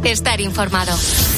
estar informado.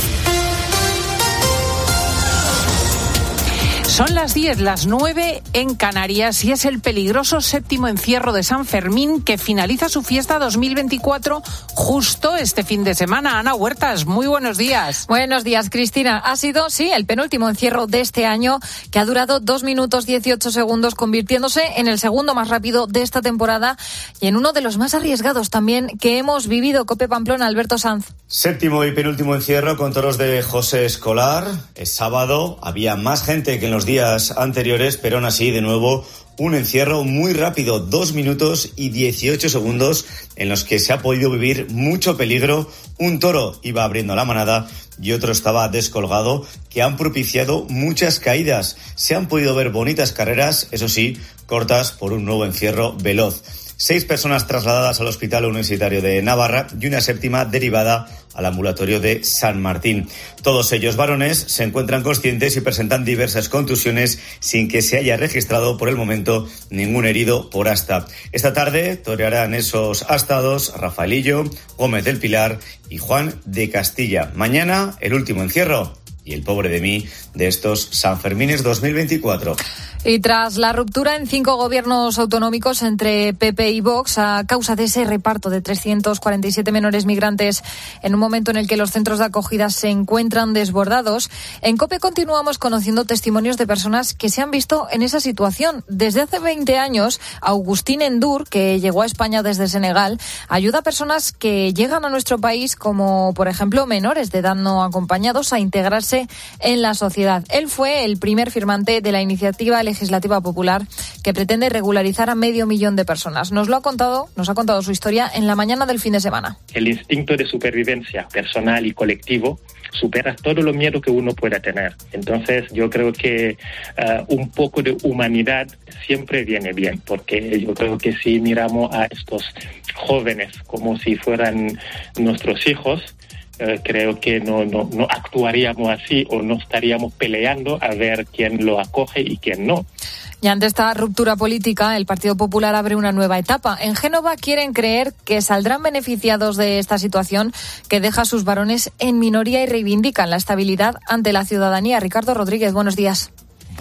Son las 10, las 9 en Canarias y es el peligroso séptimo encierro de San Fermín que finaliza su fiesta 2024 justo este fin de semana. Ana Huertas, muy buenos días. Buenos días, Cristina. Ha sido, sí, el penúltimo encierro de este año que ha durado 2 minutos 18 segundos, convirtiéndose en el segundo más rápido de esta temporada y en uno de los más arriesgados también que hemos vivido. COPE Pamplona, Alberto Sanz. Séptimo y penúltimo encierro con toros de José Escolar. Es sábado, había más gente que en los días anteriores, pero aún así, de nuevo, un encierro muy rápido, 2 minutos y 18 segundos en los que se ha podido vivir mucho peligro. Un toro iba abriendo la manada y otro estaba descolgado, que han propiciado muchas caídas. Se han podido ver bonitas carreras, eso sí, cortas por un nuevo encierro veloz. 6 personas trasladadas al Hospital Universitario de Navarra y una séptima derivada al ambulatorio de San Martín. Todos ellos varones se encuentran conscientes y presentan diversas contusiones sin que se haya registrado por el momento ningún herido por asta. Esta tarde torearán esos astados Rafaelillo, Gómez del Pilar y Juan de Castilla. Mañana el último encierro y el pobre de mí de estos Sanfermines 2024. Y tras la ruptura en 5 gobiernos autonómicos entre PP y Vox a causa de ese reparto de 347 menores migrantes en un momento en el que los centros de acogida se encuentran desbordados, en COPE continuamos conociendo testimonios de personas que se han visto en esa situación. Desde hace 20 años, Agustín Endur, que llegó a España desde Senegal, ayuda a personas que llegan a nuestro país, como por ejemplo menores de edad no acompañados, a integrarse en la sociedad. Él fue el primer firmante de la iniciativa legislativa popular que pretende regularizar a 500.000 de personas. Nos ha contado su historia en la mañana del fin de semana. El instinto de supervivencia personal y colectivo supera todo lo miedo que uno pueda tener. Entonces yo creo que un poco de humanidad siempre viene bien, porque yo creo que si miramos a estos jóvenes como si fueran nuestros hijos, creo que no actuaríamos así o no estaríamos peleando a ver quién lo acoge y quién no. Y ante esta ruptura política, el Partido Popular abre una nueva etapa. En Génova quieren creer que saldrán beneficiados de esta situación que deja a sus varones en minoría y reivindican la estabilidad ante la ciudadanía. Ricardo Rodríguez, buenos días.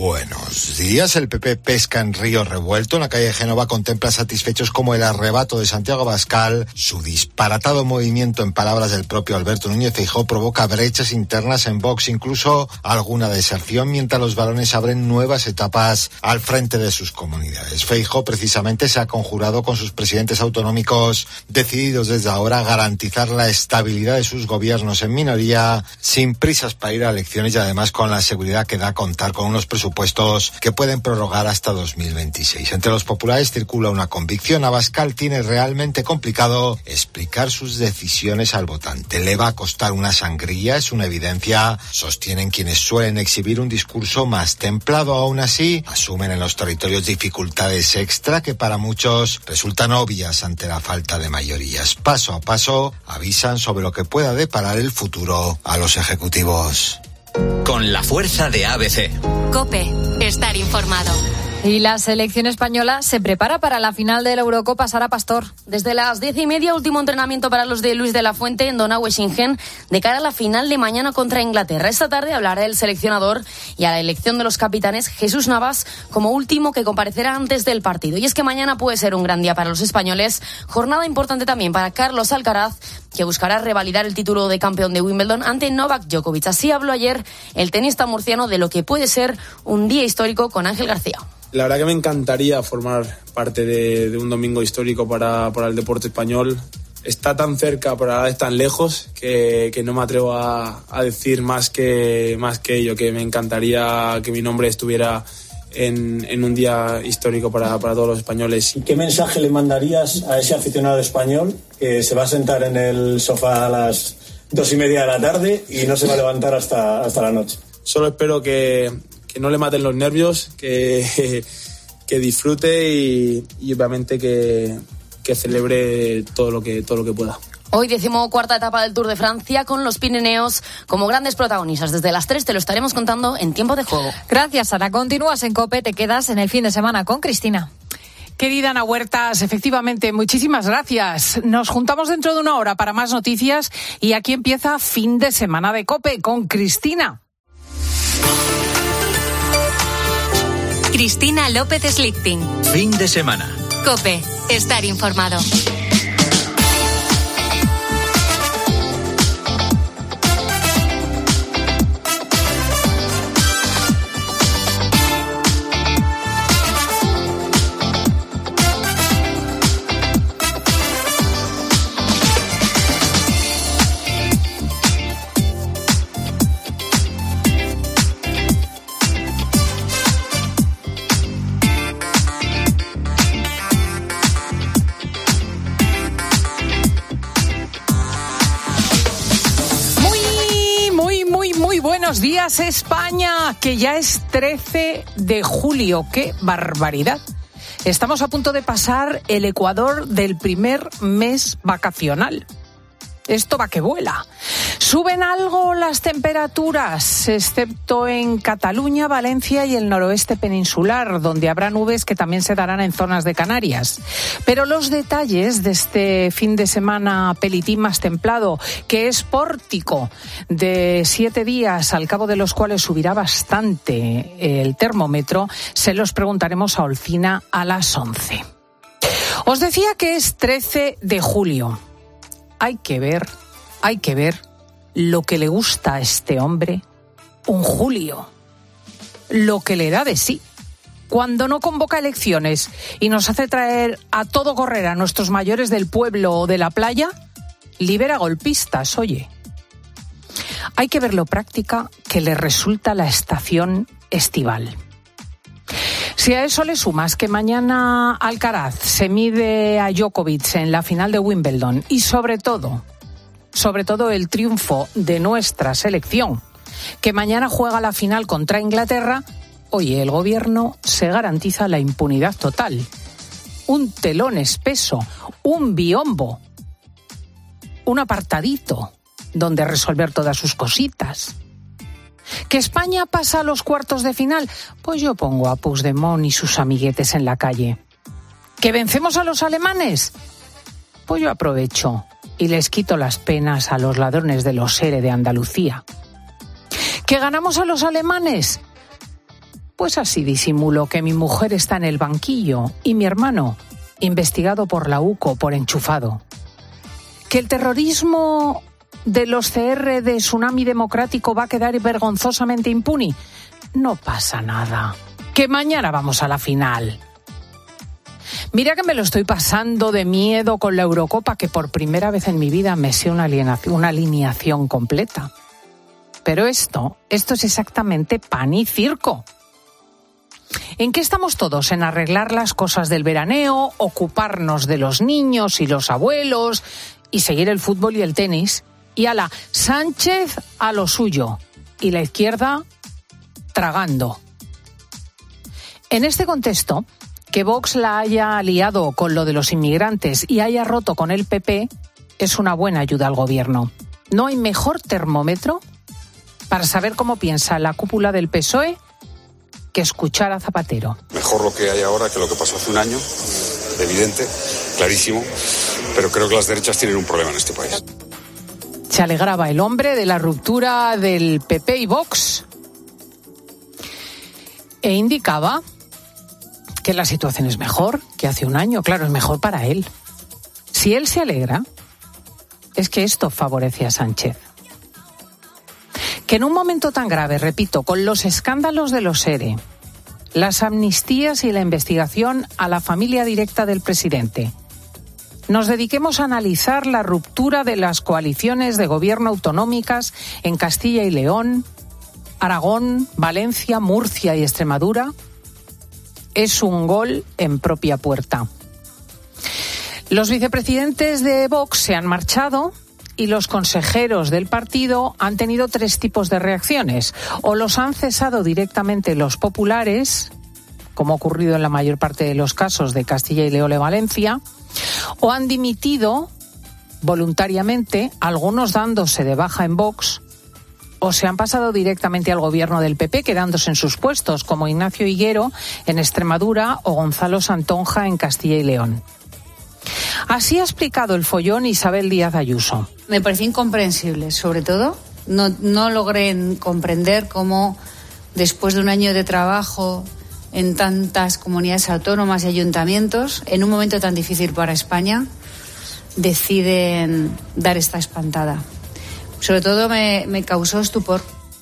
Buenos días. El PP pesca en río revuelto. En la calle de Génova contempla satisfechos como el arrebato de Santiago Abascal. Su disparatado movimiento, en palabras del propio Alberto Núñez Feijóo, provoca brechas internas en Vox, incluso alguna deserción, mientras los varones abren nuevas etapas al frente de sus comunidades. Feijóo precisamente se ha conjurado con sus presidentes autonómicos, decididos desde ahora a garantizar la estabilidad de sus gobiernos en minoría, sin prisas para ir a elecciones y además con la seguridad que da contar con unos presupuestos que pueden prorrogar hasta 2026. Entre los populares circula una convicción: Abascal tiene realmente complicado explicar sus decisiones al votante. Le va a costar una sangría, es una evidencia, sostienen quienes suelen exhibir un discurso más templado. Aún así, asumen en los territorios dificultades extra que para muchos resultan obvias ante la falta de mayorías. Paso a paso, avisan sobre lo que pueda deparar el futuro a los ejecutivos. Con la fuerza de ABC. COPE, estar informado. Y la selección española se prepara para la final de la Eurocopa. Sara Pastor. Desde las 10:30, último entrenamiento para los de Luis de la Fuente en Donaueschingen de cara a la final de mañana contra Inglaterra. Esta tarde hablará el seleccionador y a la elección de los capitanes Jesús Navas como último que comparecerá antes del partido. Y es que mañana puede ser un gran día para los españoles. Jornada importante también para Carlos Alcaraz, que buscará revalidar el título de campeón de Wimbledon ante Novak Djokovic. Así habló ayer el tenista murciano de lo que puede ser un día histórico con Ángel García. La verdad que me encantaría formar parte de un domingo histórico para el deporte español. Está tan cerca, pero a la vez tan lejos, que no me atrevo a decir más que ello, que me encantaría que mi nombre estuviera en un día histórico para todos los españoles. ¿Qué mensaje le mandarías a ese aficionado español que se va a sentar en el sofá a las 2:30 de la tarde y no se va a levantar hasta la noche? Solo espero que no le maten los nervios, que disfrute y obviamente que celebre todo lo que pueda. Hoy 14ª etapa del Tour de Francia con los Pirineos como grandes protagonistas. Desde las 3 te lo estaremos contando en Tiempo de Juego. Gracias, Sara. Continúas en COPE, te quedas en el fin de semana con Cristina. Querida Ana Huertas, efectivamente, muchísimas gracias. Nos juntamos dentro de una hora para más noticias y aquí empieza Fin de Semana de COPE con Cristina. Cristina López Slichting. Fin de semana. COPE. Estar informado. Buenos días, España, que ya es 13 de julio. ¡Qué barbaridad! Estamos a punto de pasar el ecuador del primer mes vacacional. Esto va que vuela. Suben algo las temperaturas, excepto en Cataluña, Valencia y el noroeste peninsular, donde habrá nubes que también se darán en zonas de Canarias. Pero los detalles de este fin de semana pelitín más templado, que es pórtico de 7 días, al cabo de los cuales subirá bastante el termómetro, se los preguntaremos a Olcina a las 11. Os decía que es 13 de julio. Hay que ver lo que le gusta a este hombre, un Julio, lo que le da de sí. Cuando no convoca elecciones y nos hace traer a todo correr a nuestros mayores del pueblo o de la playa, libera golpistas, oye. Hay que ver lo práctica que le resulta la estación estival. Si a eso le sumas que mañana Alcaraz se mide a Djokovic en la final de Wimbledon y sobre todo el triunfo de nuestra selección, que mañana juega la final contra Inglaterra, oye, el gobierno se garantiza la impunidad total. Un telón espeso, un biombo, un apartadito donde resolver todas sus cositas. ¿Que España pasa a los cuartos de final? Pues yo pongo a Puigdemont y sus amiguetes en la calle. ¿Que vencemos a los alemanes? Pues yo aprovecho y les quito las penas a los ladrones de los ERE de Andalucía. ¿Que ganamos a los alemanes? Pues así disimulo que mi mujer está en el banquillo y mi hermano investigado por la UCO por enchufado. ¿Que el terrorismo de los CR de Tsunami Democrático va a quedar vergonzosamente impune? No pasa nada. Que mañana vamos a la final. Mira que me lo estoy pasando de miedo con la Eurocopa, que por primera vez en mi vida me sé una alineación completa. Pero esto es exactamente pan y circo. ¿En qué estamos todos? En arreglar las cosas del veraneo, ocuparnos de los niños y los abuelos y seguir el fútbol y el tenis. Y ala, Sánchez a lo suyo y la izquierda tragando. En este contexto, que Vox la haya liado con lo de los inmigrantes y haya roto con el PP es una buena ayuda al gobierno. No hay mejor termómetro para saber cómo piensa la cúpula del PSOE que escuchar a Zapatero. Mejor lo que hay ahora que lo que pasó hace un año, evidente, clarísimo, pero creo que las derechas tienen un problema en este país. Se alegraba el hombre de la ruptura del PP y Vox e indicaba que la situación es mejor que hace un año. Claro, es mejor para él. Si él se alegra, es que esto favorece a Sánchez. Que en un momento tan grave, repito, con los escándalos de los ERE, las amnistías y la investigación a la familia directa del presidente, nos dediquemos a analizar la ruptura de las coaliciones de gobierno autonómicas en Castilla y León, Aragón, Valencia, Murcia y Extremadura, es un gol en propia puerta. Los vicepresidentes de Vox se han marchado y los consejeros del partido han tenido 3 tipos de reacciones. O los han cesado directamente los populares, como ha ocurrido en la mayor parte de los casos de Castilla y León y Valencia, o han dimitido voluntariamente, algunos dándose de baja en Vox, o se han pasado directamente al gobierno del PP quedándose en sus puestos, como Ignacio Higuero en Extremadura o Gonzalo Santonja en Castilla y León. Así ha explicado el follón Isabel Díaz Ayuso. Me pareció incomprensible, sobre todo. No logré comprender cómo, después de un año de trabajo en tantas comunidades autónomas y ayuntamientos, en un momento tan difícil para España, deciden dar esta espantada. Sobre todo me causó estupor.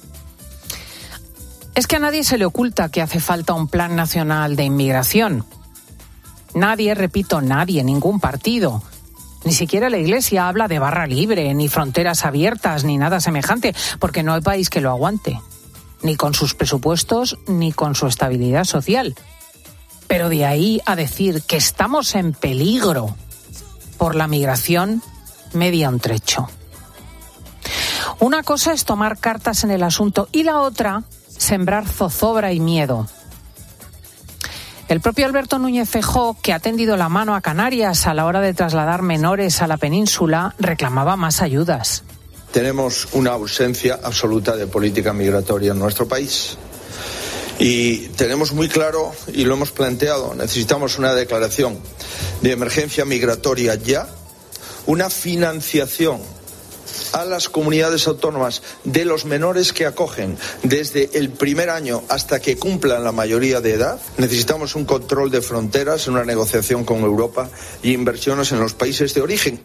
Es que a nadie se le oculta que hace falta un plan nacional de inmigración. Nadie, repito, nadie, ningún partido, ni siquiera la Iglesia habla de barra libre, ni fronteras abiertas, ni nada semejante, porque no hay país que lo aguante, ni con sus presupuestos, ni con su estabilidad social. Pero de ahí a decir que estamos en peligro por la migración, media un trecho. Una cosa es tomar cartas en el asunto y la otra, sembrar zozobra y miedo. El propio Alberto Núñez Feijóo, que ha tendido la mano a Canarias a la hora de trasladar menores a la península, reclamaba más ayudas. Tenemos una ausencia absoluta de política migratoria en nuestro país. Y tenemos muy claro, y lo hemos planteado, necesitamos una declaración de emergencia migratoria ya, una financiación a las comunidades autónomas de los menores que acogen desde el primer año hasta que cumplan la mayoría de edad. Necesitamos un control de fronteras, una negociación con Europa y inversiones en los países de origen.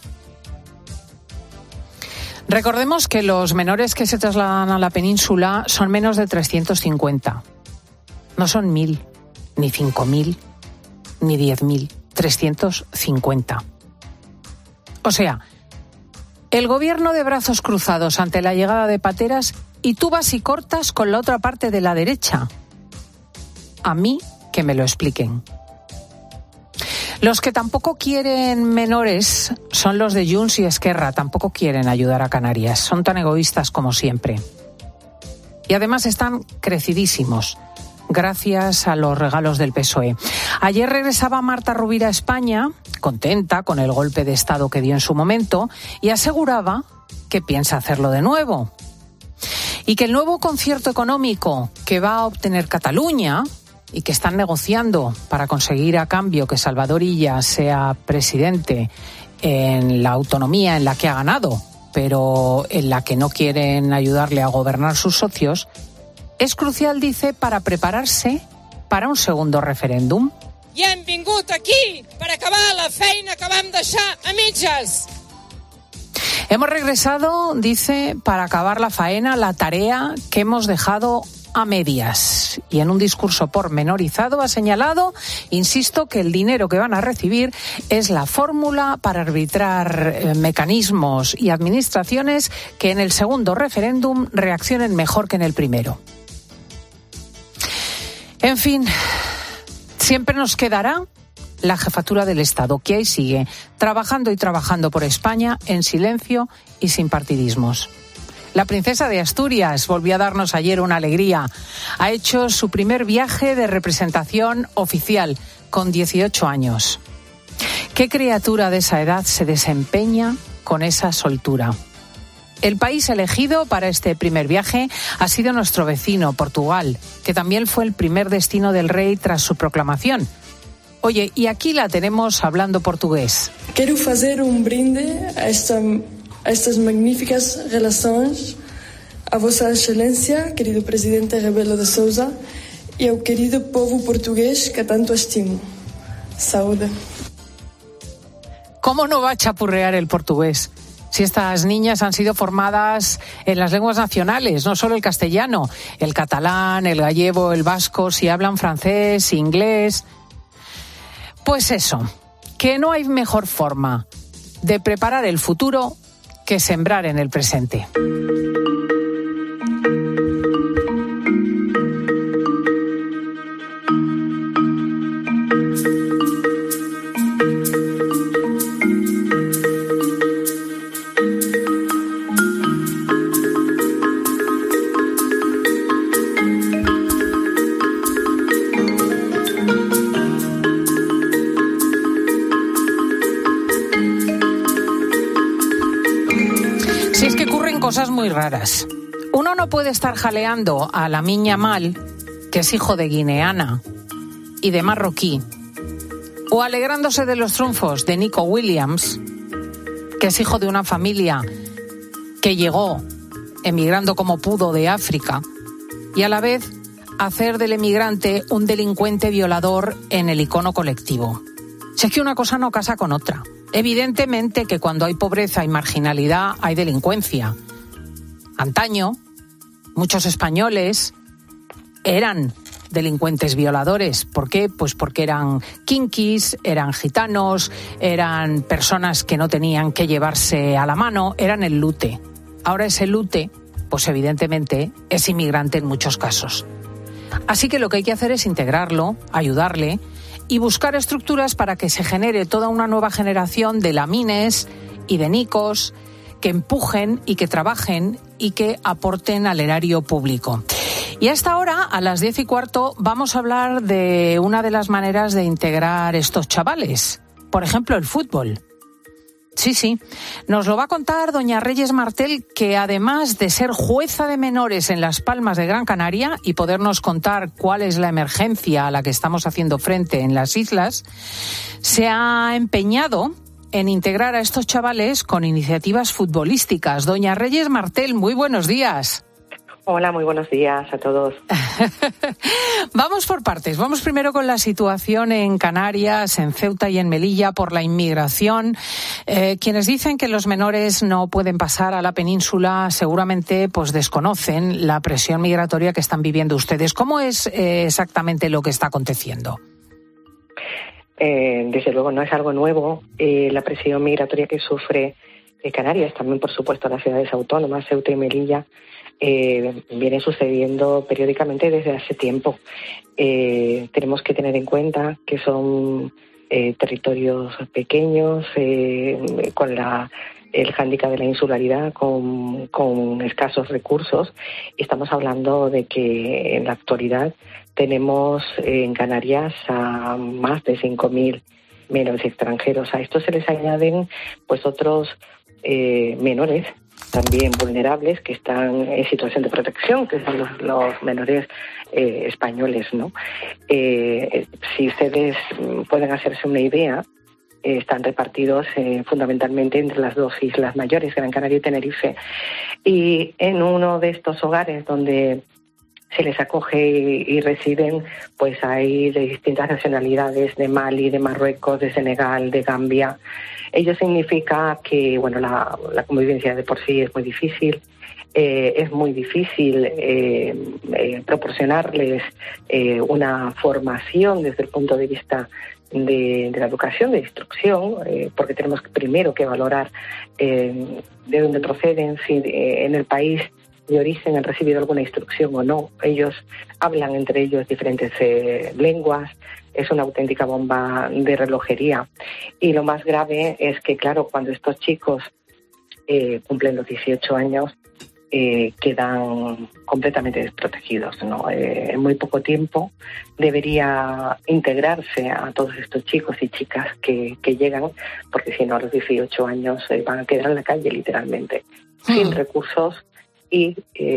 Recordemos que los menores que se trasladan a la península son menos de 350. No son 1.000, ni 5.000, ni 10.000, 350. O sea, el gobierno de brazos cruzados ante la llegada de pateras y tú vas y cortas con la otra parte de la derecha. A mí que me lo expliquen. Los que tampoco quieren menores son los de Junts y Esquerra, tampoco quieren ayudar a Canarias, son tan egoístas como siempre. Y además están crecidísimos, gracias a los regalos del PSOE. Ayer regresaba Marta Rovira a España, contenta con el golpe de Estado que dio en su momento, y aseguraba que piensa hacerlo de nuevo. Y que el nuevo concierto económico que va a obtener Cataluña, y que están negociando para conseguir a cambio que Salvador Illa sea presidente en la autonomía en la que ha ganado, pero en la que no quieren ayudarle a gobernar sus socios, es crucial, dice, para prepararse para un segundo referéndum. I hem vingut aquí per acabar la feina que vam deixar a mitges. Hemos regresado, dice, para acabar la faena, la tarea que hemos dejado a medias. Y en un discurso pormenorizado ha señalado, insisto, que el dinero que van a recibir es la fórmula para arbitrar mecanismos y administraciones que en el segundo referéndum reaccionen mejor que en el primero. En fin, siempre nos quedará la jefatura del Estado, que ahí sigue, trabajando y trabajando por España en silencio y sin partidismos. La princesa de Asturias volvió a darnos ayer una alegría. Ha hecho su primer viaje de representación oficial, con 18 años. ¿Qué criatura de esa edad se desempeña con esa soltura? El país elegido para este primer viaje ha sido nuestro vecino, Portugal, que también fue el primer destino del rey tras su proclamación. Oye, y aquí la tenemos hablando portugués. Quiero hacer un brinde a estas magníficas relaciones, a Vossa Excelência, querido presidente Rebelo de Sousa, y al querido povo portugués que tanto estimo. Saúde. ¿Cómo no va a chapurrear el portugués? Si estas niñas han sido formadas en las lenguas nacionales, no solo el castellano, el catalán, el gallego, el vasco, si hablan francés, inglés. Pues eso, que no hay mejor forma de preparar el futuro que sembrar en el presente. Cosas muy raras. Uno no puede estar jaleando a Lamine Yamal, que es hijo de guineana y de marroquí, o alegrándose de los triunfos de Nico Williams, que es hijo de una familia que llegó emigrando como pudo de África, y a la vez hacer del emigrante un delincuente violador en el icono colectivo. Si es que una cosa no casa con otra. Evidentemente que cuando hay pobreza y marginalidad hay delincuencia. Antaño, muchos españoles eran delincuentes violadores. ¿Por qué? Pues porque eran kinkis, eran gitanos, eran personas que no tenían que llevarse a la mano, eran el lute. Ahora ese lute, pues evidentemente es inmigrante en muchos casos. Así que lo que hay que hacer es integrarlo, ayudarle y buscar estructuras para que se genere toda una nueva generación de Lamines y de Nicos que empujen y que trabajen y que aporten al erario público. Y a esta hora, a las 10:15, vamos a hablar de una de las maneras de integrar estos chavales. Por ejemplo, el fútbol. Sí. Nos lo va a contar doña Reyes Martel, que además de ser jueza de menores en Las Palmas de Gran Canaria y podernos contar cuál es la emergencia a la que estamos haciendo frente en las islas, se ha empeñado en integrar a estos chavales con iniciativas futbolísticas. Doña Reyes Martel, muy buenos días. Hola, muy buenos días a todos. Vamos por partes. Vamos primero con la situación en Canarias, en Ceuta y en Melilla por la inmigración. Quienes dicen que los menores no pueden pasar a la península seguramente pues desconocen la presión migratoria que están viviendo ustedes. ¿Cómo es exactamente lo que está aconteciendo? Desde luego no es algo nuevo. La presión migratoria que sufre Canarias, también por supuesto las ciudades autónomas, Ceuta y Melilla, viene sucediendo periódicamente desde hace tiempo. Tenemos que tener en cuenta que son territorios pequeños, con el hándicap de la insularidad, con escasos recursos. Estamos hablando de que en la actualidad tenemos en Canarias a más de 5.000 menores extranjeros. A esto se les añaden pues otros menores también vulnerables que están en situación de protección, que son los menores españoles, ¿no? Si ustedes pueden hacerse una idea, están repartidos fundamentalmente entre las dos islas mayores, Gran Canaria y Tenerife. Y en uno de estos hogares donde se les acoge y residen, pues hay de distintas nacionalidades, de Mali, de Marruecos, de Senegal, de Gambia. Ello significa que, bueno, la convivencia de por sí es muy difícil. Es muy difícil proporcionarles una formación desde el punto de vista de la educación, de instrucción, porque tenemos primero que valorar de dónde proceden, si en el país de origen han recibido alguna instrucción o no. Ellos hablan entre ellos diferentes lenguas. Es una auténtica bomba de relojería. Y lo más grave es que, claro, cuando estos chicos cumplen los 18 años, quedan completamente desprotegidos, ¿no? En muy poco tiempo debería integrarse a todos estos chicos y chicas que llegan, porque si no, a los 18 años van a quedar en la calle, literalmente, sin recursos y,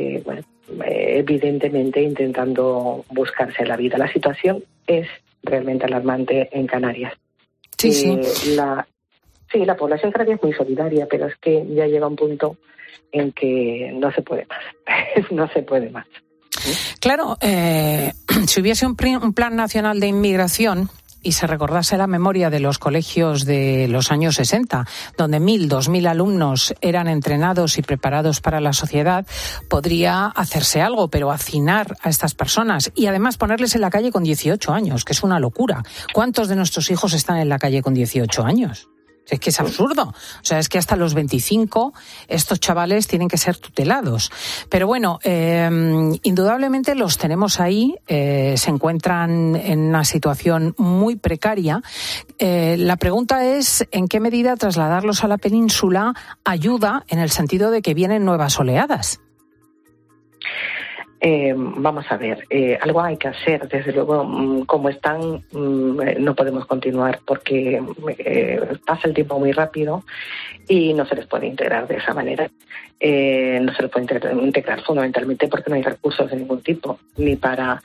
evidentemente intentando buscarse la vida. La situación es realmente alarmante en Canarias. Sí. La población canaria es muy solidaria, pero es que ya llega un punto en que no se puede más. No se puede más. Claro, si hubiese un plan nacional de inmigración y se recordase la memoria de los colegios de los años 60, donde 1.000, 2.000 alumnos eran entrenados y preparados para la sociedad, podría hacerse algo, pero hacinar a estas personas y además ponerles en la calle con 18 años, que es una locura. ¿Cuántos de nuestros hijos están en la calle con 18 años? Es que es absurdo. O sea, es que hasta los 25 estos chavales tienen que ser tutelados. Pero bueno, indudablemente los tenemos ahí, se encuentran en una situación muy precaria. La pregunta es en qué medida trasladarlos a la península ayuda en el sentido de que vienen nuevas oleadas. Vamos a ver, algo hay que hacer. Desde luego, como están, no podemos continuar porque pasa el tiempo muy rápido y no se les puede integrar de esa manera. No se les puede integrar fundamentalmente porque no hay recursos de ningún tipo, ni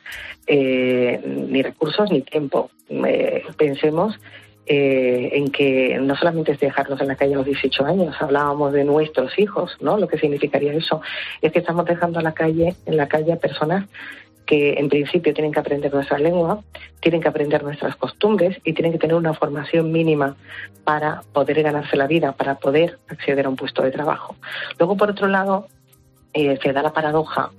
recursos ni tiempo. Pensemos en que no solamente es dejarlos en la calle a los 18 años, hablábamos de nuestros hijos, ¿no? Lo que significaría eso es que estamos dejando en la calle a personas que en principio tienen que aprender nuestra lengua, tienen que aprender nuestras costumbres y tienen que tener una formación mínima para poder ganarse la vida, para poder acceder a un puesto de trabajo. Luego, por otro lado, se da la paradoja.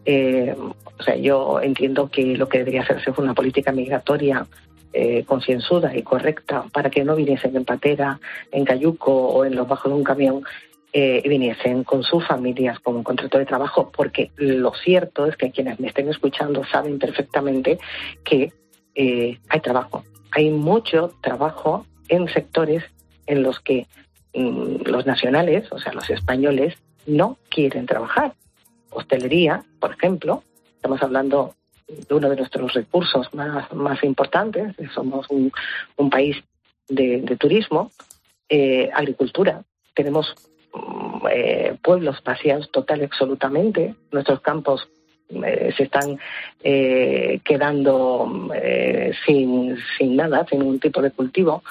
Yo entiendo que lo que debería hacerse es una política migratoria concienzuda y correcta para que no viniesen en patera, en cayuco o en los bajos de un camión, viniesen con sus familias con un contrato de trabajo, porque lo cierto es que quienes me estén escuchando saben perfectamente que hay trabajo. Hay mucho trabajo en sectores en los que los nacionales, o sea, los españoles, no quieren trabajar. Hostelería, por ejemplo, estamos hablando de uno de nuestros recursos más importantes, somos un país de turismo, agricultura, tenemos pueblos vaciados total y absolutamente, nuestros campos se están quedando sin nada, sin ningún tipo de cultivo.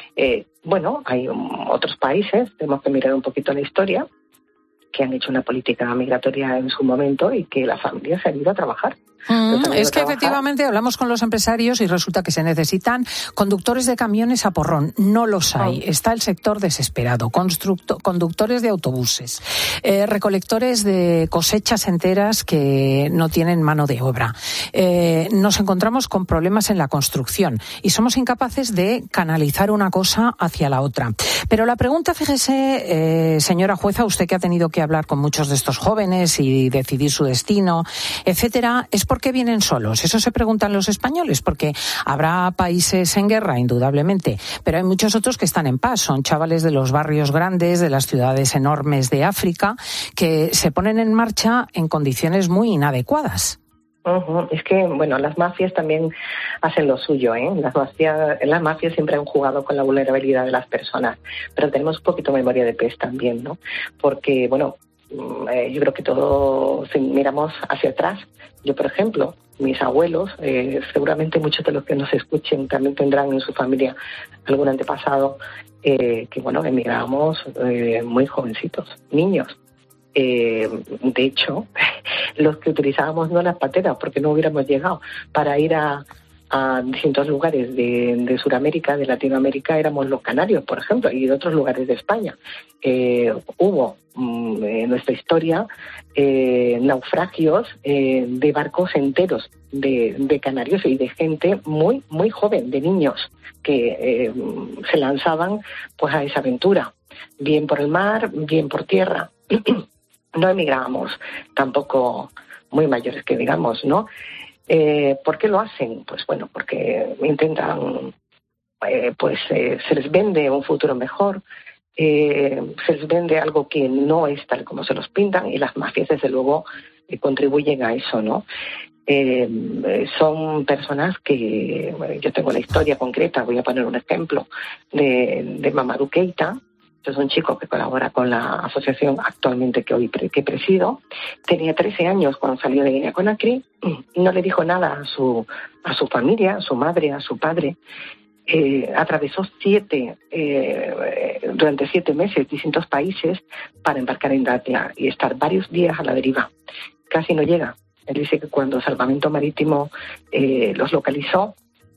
Hay otros países, tenemos que mirar un poquito la historia, que han hecho una política migratoria en su momento y que las familias se han ido a trabajar. Es que efectivamente hablamos con los empresarios y resulta que se necesitan conductores de camiones a porrón. No los hay. Está el sector desesperado. Conductores de autobuses, recolectores de cosechas enteras que no tienen mano de obra. Nos encontramos con problemas en la construcción y somos incapaces de canalizar una cosa hacia la otra. Pero la pregunta, fíjese, señora jueza, usted que ha tenido que hablar con muchos de estos jóvenes y decidir su destino, etcétera, es ¿por qué vienen solos? Eso se preguntan los españoles, porque habrá países en guerra, indudablemente, pero hay muchos otros que están en paz. Son chavales de los barrios grandes, de las ciudades enormes de África, que se ponen en marcha en condiciones muy inadecuadas. Es que, las mafias también hacen lo suyo, ¿eh? Las mafias siempre han jugado con la vulnerabilidad de las personas, pero tenemos un poquito de memoria de pez también, ¿no? Porque, yo creo que todos, si miramos hacia atrás, yo, por ejemplo, mis abuelos, seguramente muchos de los que nos escuchen también tendrán en su familia algún antepasado que emigrábamos muy jovencitos, niños. De hecho, los que utilizábamos no las pateras, porque no hubiéramos llegado para ir a distintos lugares de Sudamérica, de Latinoamérica, éramos los canarios, por ejemplo, y de otros lugares de España. Hubo en nuestra historia naufragios de barcos enteros de canarios y de gente muy, muy joven, de niños que se lanzaban pues a esa aventura, bien por el mar, bien por tierra. No emigrábamos tampoco muy mayores que digamos, ¿no? ¿Por qué lo hacen? Pues porque intentan, se les vende un futuro mejor, se les vende algo que no es tal como se los pintan, y las mafias desde luego contribuyen a eso, ¿no? Son personas que, yo tengo la historia concreta, voy a poner un ejemplo de Mamadou Keita. Es un chico que colabora con la asociación actualmente que presido. Tenía 13 años cuando salió de Guinea Conakry. No le dijo nada a su familia, a su madre, a su padre. Atravesó durante 7 meses distintos países para embarcar en Datia y estar varios días a la deriva. Casi no llega. Él dice que cuando Salvamento Marítimo los localizó,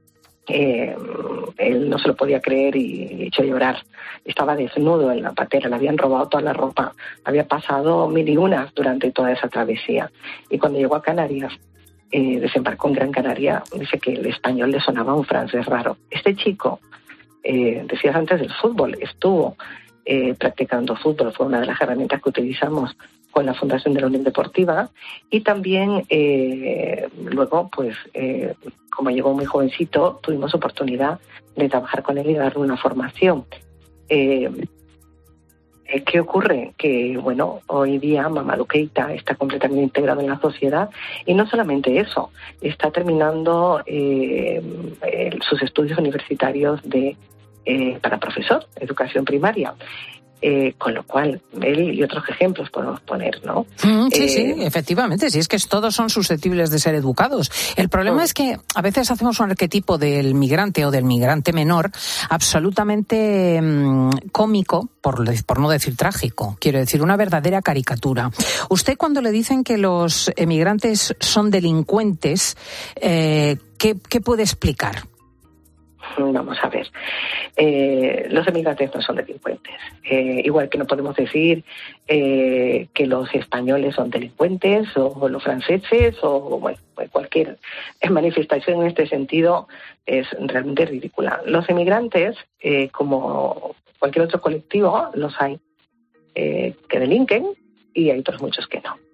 él no se lo podía creer y echó a llorar. Estaba desnudo en la patera, le habían robado toda la ropa, había pasado 1001 durante toda esa travesía, y cuando llegó a Canarias, desembarcó en Gran Canaria, dice que el español le sonaba un francés raro. Este chico, decías antes del fútbol, estuvo practicando fútbol, fue una de las herramientas que utilizamos con la Fundación de la Unión Deportiva, y también luego, como llegó muy jovencito, tuvimos oportunidad de trabajar con él y darle una formación. ¿Qué ocurre? Que, bueno, hoy día Mamadou Keita está completamente integrado en la sociedad y no solamente eso, está terminando sus estudios universitarios para profesor, educación primaria. Con lo cual, él y otros ejemplos podemos poner, ¿no? Sí, efectivamente, sí, es que todos son susceptibles de ser educados. El problema es que a veces hacemos un arquetipo del migrante o del migrante menor absolutamente cómico, por no decir trágico, quiero decir, una verdadera caricatura. Usted, cuando le dicen que los emigrantes son delincuentes, ¿qué puede explicar? Vamos a ver, los emigrantes no son delincuentes, igual que no podemos decir que los españoles son delincuentes o los franceses o bueno, cualquier manifestación en este sentido es realmente ridícula. Los emigrantes, como cualquier otro colectivo, los hay que delinquen y hay otros muchos que no.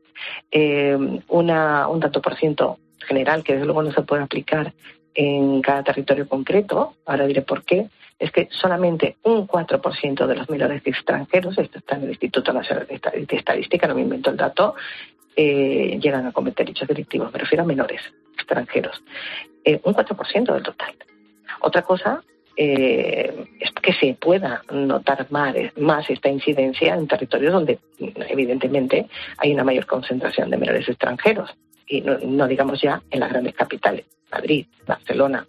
Un dato por ciento general que desde luego no se puede aplicar en cada territorio concreto, ahora diré por qué, es que solamente un 4% de los menores extranjeros, esto está en el Instituto Nacional de Estadística, no me invento el dato, llegan a cometer hechos delictivos, me refiero a menores extranjeros, un 4% del total. Otra cosa es que se pueda notar más esta incidencia en territorios donde evidentemente hay una mayor concentración de menores extranjeros, y no digamos ya en las grandes capitales, Madrid, Barcelona,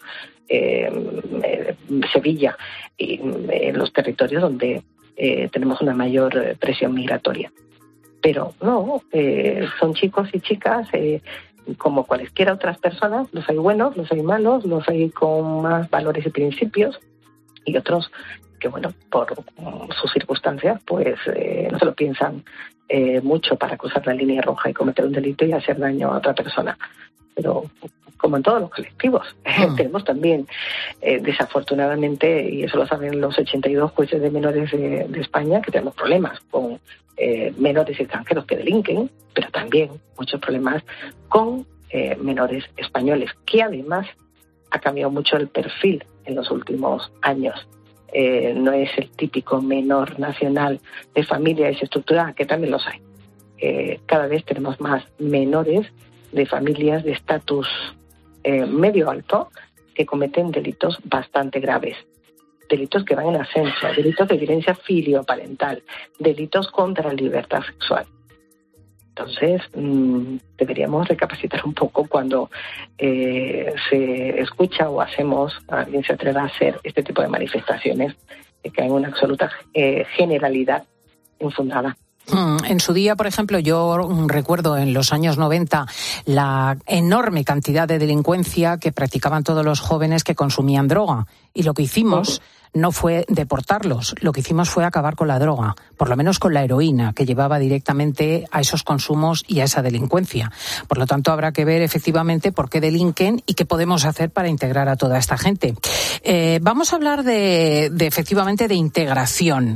Sevilla, y en los territorios donde tenemos una mayor presión migratoria. Pero no, son chicos y chicas como cualesquiera otras personas, los hay buenos, los hay malos, los hay con más valores y principios, y otros que, bueno, por sus circunstancias, pues no se lo piensan mucho para cruzar la línea roja y cometer un delito y hacer daño a otra persona. Pero como en todos los colectivos, tenemos también, desafortunadamente, y eso lo saben los 82 jueces de menores de España, que tenemos problemas con menores extranjeros que delinquen, pero también muchos problemas con menores españoles, que además ha cambiado mucho el perfil en los últimos años. No es el típico menor nacional de familia desestructurada, que también los hay. Cada vez tenemos más menores de familias de estatus medio alto que cometen delitos bastante graves. Delitos que van en ascenso, delitos de violencia filioparental, delitos contra la libertad sexual. Entonces, deberíamos recapacitar un poco cuando se escucha o alguien se atreva a hacer este tipo de manifestaciones que caen en una absoluta generalidad infundada. En su día, por ejemplo, yo recuerdo en los años 90 la enorme cantidad de delincuencia que practicaban todos los jóvenes que consumían droga. Y lo que hicimos no fue deportarlos, lo que hicimos fue acabar con la droga, por lo menos con la heroína, que llevaba directamente a esos consumos y a esa delincuencia. Por lo tanto, habrá que ver efectivamente por qué delinquen y qué podemos hacer para integrar a toda esta gente. Vamos a hablar de efectivamente de integración.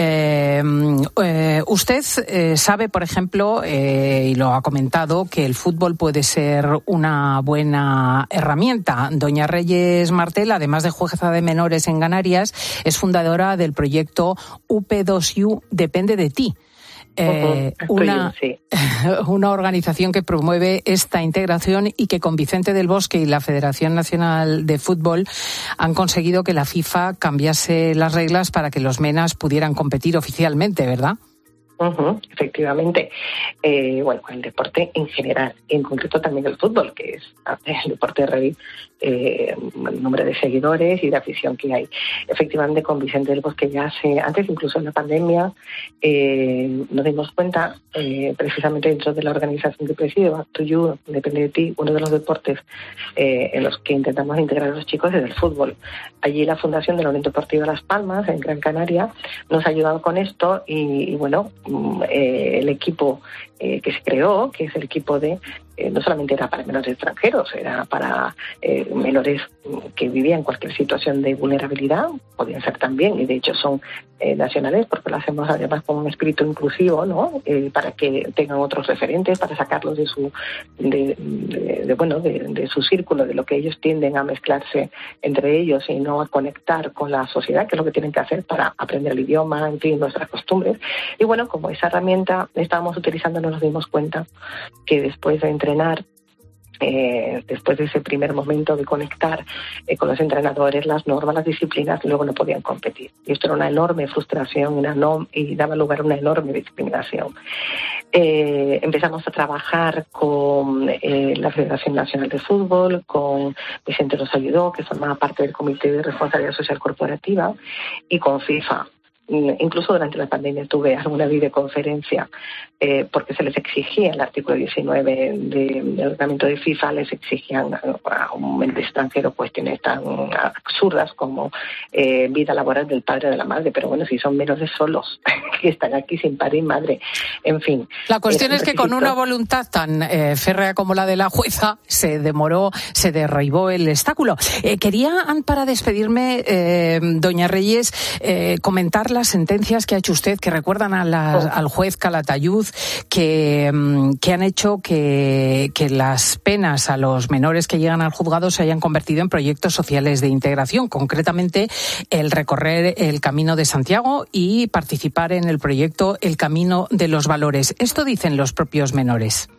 Usted sabe, por ejemplo, y lo ha comentado, que el fútbol puede ser una buena herramienta. Doña Reyes Martel, además de jueza de menores en Canarias, es fundadora del proyecto UP2U Depende de ti. Una organización que promueve esta integración y que con Vicente del Bosque y la Federación Nacional de Fútbol han conseguido que la FIFA cambiase las reglas para que los MENAs pudieran competir oficialmente, ¿verdad? Efectivamente. Bueno, el deporte en general, en concreto también el fútbol, que es el deporte de rey, el número de seguidores y de afición que hay. Efectivamente, con Vicente del Bosque ya antes incluso en la pandemia, nos dimos cuenta, precisamente dentro de la organización que presido, Up2U, Depende de ti, uno de los deportes en los que intentamos integrar a los chicos es el fútbol. Allí la Fundación de la Unión Deportiva Las Palmas, en Gran Canaria, nos ha ayudado con esto y bueno, el equipo que se creó, que es el equipo de no solamente era para menores extranjeros, era para menores que vivían cualquier situación de vulnerabilidad, podían ser también, y de hecho son nacionales, porque lo hacemos además con un espíritu inclusivo, ¿no? Para que tengan otros referentes, para sacarlos de su de su círculo, de lo que ellos tienden a mezclarse entre ellos y no a conectar con la sociedad, que es lo que tienen que hacer para aprender el idioma, en fin, nuestras costumbres. Y bueno, como esa herramienta estábamos utilizando, nos dimos cuenta que después de entrenar, después de ese primer momento de conectar con los entrenadores, las normas, las disciplinas, luego no podían competir. Y esto era una enorme frustración y daba lugar a una enorme discriminación. Empezamos a trabajar con la Federación Nacional de Fútbol, con Vicente nos ayudó, que formaba parte del Comité de Responsabilidad Social Corporativa, y con FIFA. Incluso durante la pandemia tuve alguna videoconferencia porque se les exigía el artículo 19 del reglamento de FIFA, les exigían a un ente extranjero cuestiones tan absurdas como vida laboral del padre o de la madre, pero bueno, si son menores solos que están aquí sin padre y madre, en fin. La cuestión es que con una voluntad tan férrea como la de la jueza se derribó el obstáculo. Quería, para despedirme, doña Reyes, comentar las sentencias que ha hecho usted, que recuerdan al juez Calatayud, que han hecho que las penas a los menores que llegan al juzgado se hayan convertido en proyectos sociales de integración, concretamente el recorrer el Camino de Santiago y participar en el proyecto El Camino de los Valores. Esto dicen los propios menores.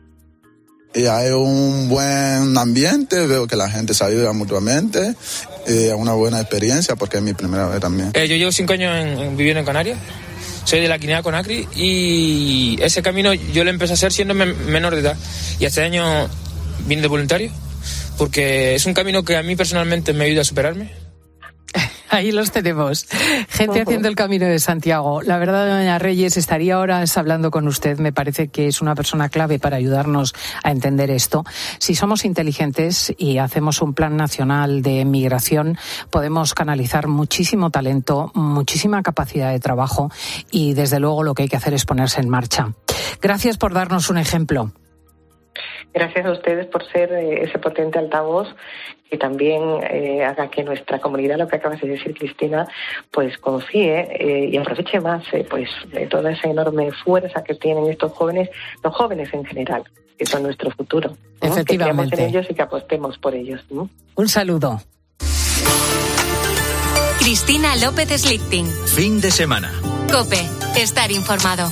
Y hay un buen ambiente, veo que la gente se ayuda mutuamente, y una buena experiencia porque es mi primera vez también. Yo llevo 5 años viviendo en Canarias, soy de la Guinea Conakry y ese camino yo lo empecé a hacer siendo menor de edad y este año vine de voluntario porque es un camino que a mí personalmente me ayuda a superarme. Ahí los tenemos. Gente haciendo el Camino de Santiago. La verdad, doña Reyes, estaría horas hablando con usted. Me parece que es una persona clave para ayudarnos a entender esto. Si somos inteligentes y hacemos un plan nacional de migración, podemos canalizar muchísimo talento, muchísima capacidad de trabajo y, desde luego, lo que hay que hacer es ponerse en marcha. Gracias por darnos un ejemplo. Gracias a ustedes por ser ese potente altavoz y también haga que nuestra comunidad, lo que acabas de decir, Cristina, pues confíe y aproveche más toda esa enorme fuerza que tienen estos jóvenes, los jóvenes en general, que son nuestro futuro. Efectivamente. Que creamos en ellos y que apostemos por ellos. Un saludo. Cristina López Slichting. Fin de semana. COPE. Estar informado.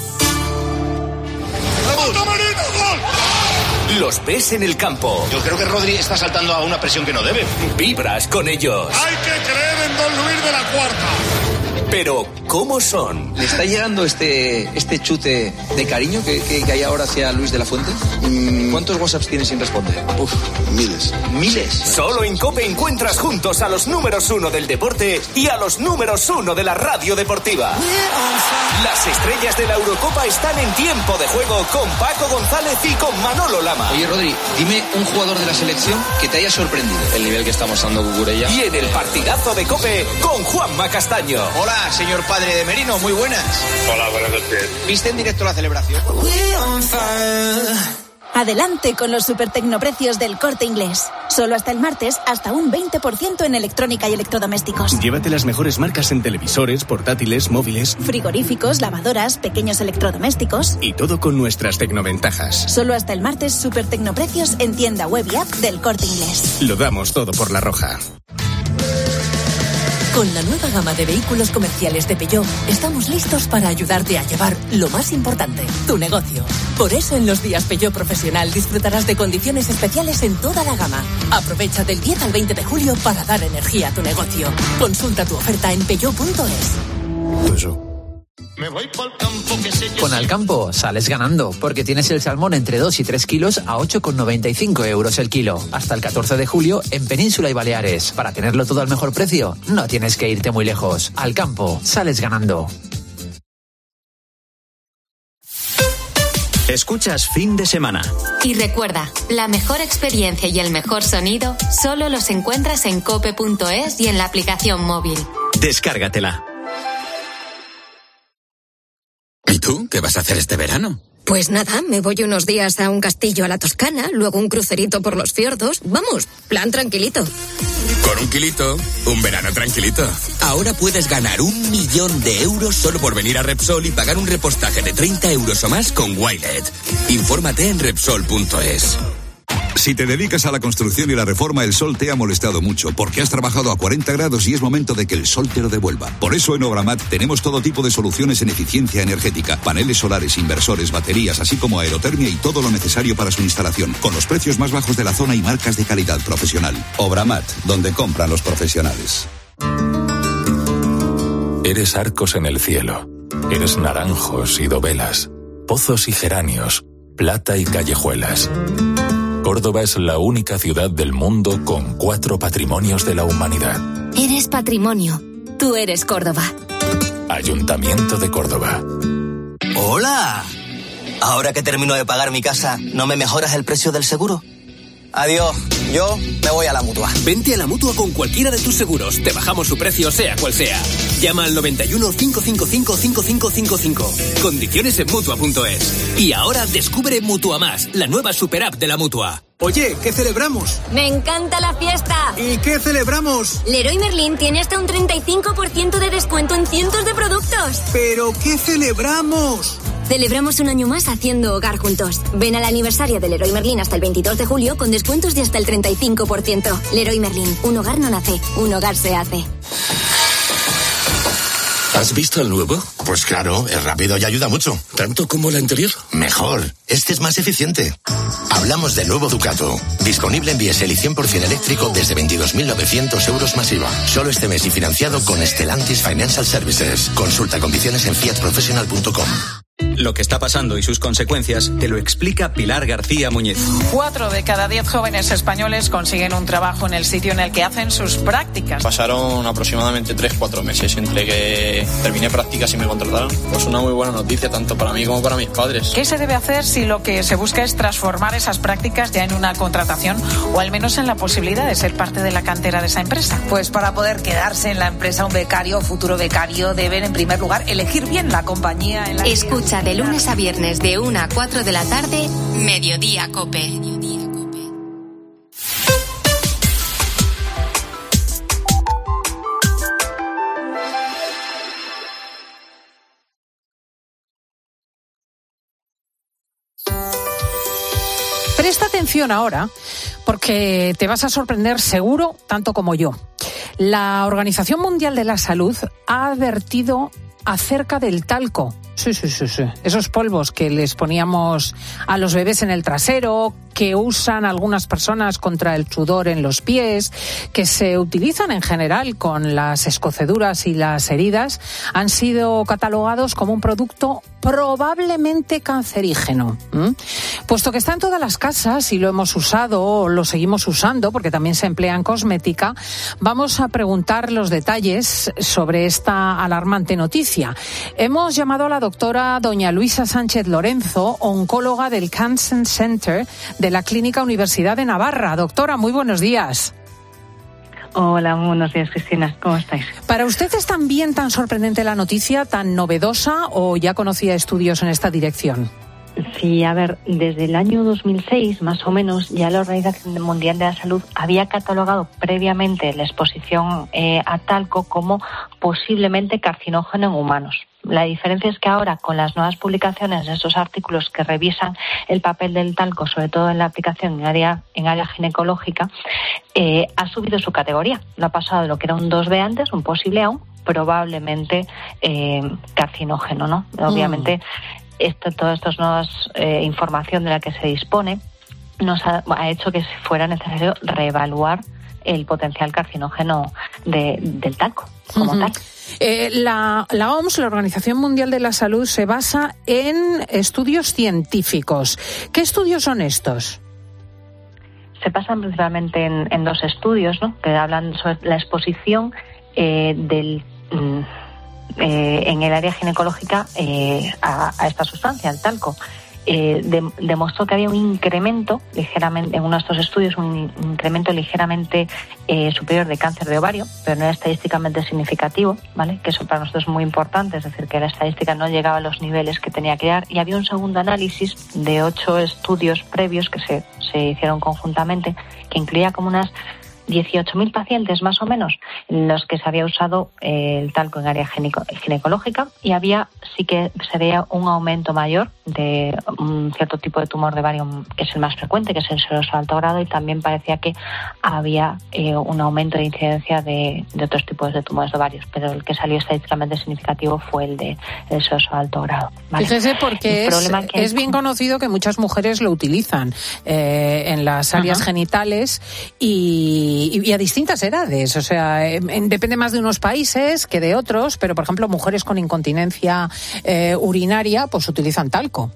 Los ves en el campo. Yo creo que Rodri está saltando a una presión que no debe. Vibras con ellos. Hay que creer en Don Luis de la Cuarta. Pero, ¿cómo son? ¿Le está llegando este chute de cariño que hay ahora hacia Luis de la Fuente? ¿Cuántos WhatsApps tienes sin responder? Miles. ¿Miles? Solo en COPE encuentras juntos a los números 1 del deporte y a los números 1 de la radio deportiva. Las estrellas de la Eurocopa están en tiempo de juego con Paco González y con Manolo Lama. Oye, Rodri, dime un jugador de la selección que te haya sorprendido. El nivel que estamos dando Cucurella. Y en el partidazo de COPE con Juanma Castaño. Hola, señor padre de Merino, muy buenas. Hola, buenas noches. ¿Viste en directo la celebración? Adelante con los supertecnoprecios del Corte Inglés. Solo hasta el martes, hasta un 20% en electrónica y electrodomésticos. Llévate las mejores marcas en televisores, portátiles, móviles, frigoríficos, lavadoras, pequeños electrodomésticos. Y todo con nuestras tecnoventajas. Solo hasta el martes, supertecnoprecios en tienda web y app del Corte Inglés. Lo damos todo por La Roja. Con la nueva gama de vehículos comerciales de Peugeot, estamos listos para ayudarte a llevar lo más importante, tu negocio. Por eso en los días Peugeot Profesional disfrutarás de condiciones especiales en toda la gama. Aprovecha del 10 al 20 de julio para dar energía a tu negocio. Consulta tu oferta en peugeot.es. Me voy pa'l campo que sé que Con Alcampo sales ganando, porque tienes el salmón entre 2 y 3 kilos a 8,95 euros el kilo. Hasta el 14 de julio en Península y Baleares. Para tenerlo todo al mejor precio, no tienes que irte muy lejos. Alcampo, sales ganando. Escuchas Fin de Semana. Y recuerda, la mejor experiencia y el mejor sonido solo los encuentras en cope.es y en la aplicación móvil. Descárgatela. ¿Y tú qué vas a hacer este verano? Pues nada, me voy unos días a un castillo a la Toscana, luego un crucerito por los fiordos. Vamos, plan tranquilito. Con un kilito, un verano tranquilito. Ahora puedes ganar 1 millón de euros solo por venir a Repsol y pagar un repostaje de 30 euros o más con Wilet. Infórmate en Repsol.es. Si te dedicas a la construcción y la reforma, el sol te ha molestado mucho porque has trabajado a 40 grados y es momento de que el sol te lo devuelva. Por eso en Obramat tenemos todo tipo de soluciones en eficiencia energética, paneles solares, inversores, baterías, así como aerotermia y todo lo necesario para su instalación, con los precios más bajos de la zona y marcas de calidad profesional. Obramat, donde compran los profesionales. Eres arcos en el cielo, eres naranjos y dovelas, pozos y geranios, plata y callejuelas. Córdoba es la única ciudad del mundo con 4 patrimonios de la humanidad. Eres patrimonio. Tú eres Córdoba. Ayuntamiento de Córdoba. ¡Hola! Ahora que termino de pagar mi casa, ¿no me mejoras el precio del seguro? Adiós, yo me voy a la Mutua. Vente a la Mutua con cualquiera de tus seguros. Te bajamos su precio sea cual sea. Llama al 91 555 5555. Condiciones en Mutua.es. Y ahora descubre Mutua Más, la nueva super app de la Mutua. Oye, ¿qué celebramos? ¡Me encanta la fiesta! ¿Y qué celebramos? Leroy Merlin tiene hasta un 35% de descuento en cientos de productos. ¿Pero qué celebramos? Celebramos un año más haciendo hogar juntos. Ven al aniversario de Leroy Merlin hasta el 22 de julio con descuentos de hasta el 35%. Leroy Merlin, un hogar no nace, un hogar se hace. ¿Has visto el nuevo? Pues claro, es rápido y ayuda mucho. ¿Tanto como el anterior? Mejor. Este es más eficiente. Hablamos del nuevo Ducato. Disponible en diésel y 100% eléctrico desde 22.900 euros más IVA. Solo este mes y financiado con Stellantis Financial Services. Consulta condiciones en fiatprofessional.com. Lo que está pasando y sus consecuencias te lo explica Pilar García Muñiz. 4 de cada 10 jóvenes españoles consiguen un trabajo en el sitio en el que hacen sus prácticas. Pasaron aproximadamente 3-4 meses entre que terminé prácticas y me contrataron. Pues una muy buena noticia tanto para mí como para mis padres. ¿Qué se debe hacer si lo que se busca es transformar esas prácticas ya en una contratación o al menos en la posibilidad de ser parte de la cantera de esa empresa? Pues para poder quedarse en la empresa un becario o futuro becario deben en primer lugar elegir bien la compañía en la Escucha de lunes a viernes de 1 a 4 de la tarde, Mediodía COPE. Presta atención ahora, porque te vas a sorprender seguro, tanto como yo. La Organización Mundial de la Salud ha advertido acerca del talco. Sí. Esos polvos que les poníamos a los bebés en el trasero, que usan algunas personas contra el sudor en los pies, que se utilizan en general con las escoceduras y las heridas, han sido catalogados como un producto probablemente cancerígeno. Puesto que está en todas las casas y lo hemos usado o lo seguimos usando, porque también se emplea en cosmética, vamos a preguntar los detalles sobre esta alarmante noticia. Hemos llamado a la doctora doña Luisa Sánchez Lorenzo, oncóloga del Cancer Center de la Clínica Universidad de Navarra. Doctora, muy buenos días. Hola, buenos días, Cristina. ¿Cómo estáis? ¿Para usted es también tan sorprendente la noticia, tan novedosa, o ya conocía estudios en esta dirección? Sí, a ver, desde el año 2006, más o menos, ya la Organización Mundial de la Salud había catalogado previamente la exposición a talco como posiblemente carcinógeno en humanos. La diferencia es que ahora, con las nuevas publicaciones de estos artículos que revisan el papel del talco, sobre todo en la aplicación en área ginecológica, ha subido su categoría. Lo ha pasado de lo que era un 2B antes, un posible a un probablemente carcinógeno, ¿no? Obviamente, toda esta nueva información de la que se dispone nos ha hecho que fuera necesario reevaluar el potencial carcinógeno del talco como tal. La OMS, la Organización Mundial de la Salud, se basa en estudios científicos. ¿Qué estudios son estos? Se basan principalmente en 2 estudios, ¿no?, que hablan sobre la exposición en el área ginecológica a esta sustancia, al talco. demostró que había un incremento ligeramente, en uno de estos estudios, un incremento ligeramente superior de cáncer de ovario, pero no era estadísticamente significativo, ¿vale? Que eso para nosotros es muy importante, es decir, que la estadística no llegaba a los niveles que tenía que dar. Y había un segundo análisis de 8 estudios previos que se hicieron conjuntamente, que incluía como unas 18.000 pacientes más o menos en los que se había usado el talco en área ginecológica, y sí que se veía un aumento mayor de un cierto tipo de tumor de ovario, que es el más frecuente, que es el seroso de alto grado, y también parecía que había un aumento de incidencia de otros tipos de tumores de ovarios, pero el que salió estadísticamente significativo fue el de el seroso de alto grado, ¿vale? Fíjese, porque es bien conocido que muchas mujeres lo utilizan en las áreas genitales y a distintas edades, o sea, depende más de unos países que de otros, pero por ejemplo mujeres con incontinencia urinaria pues utilizan talco.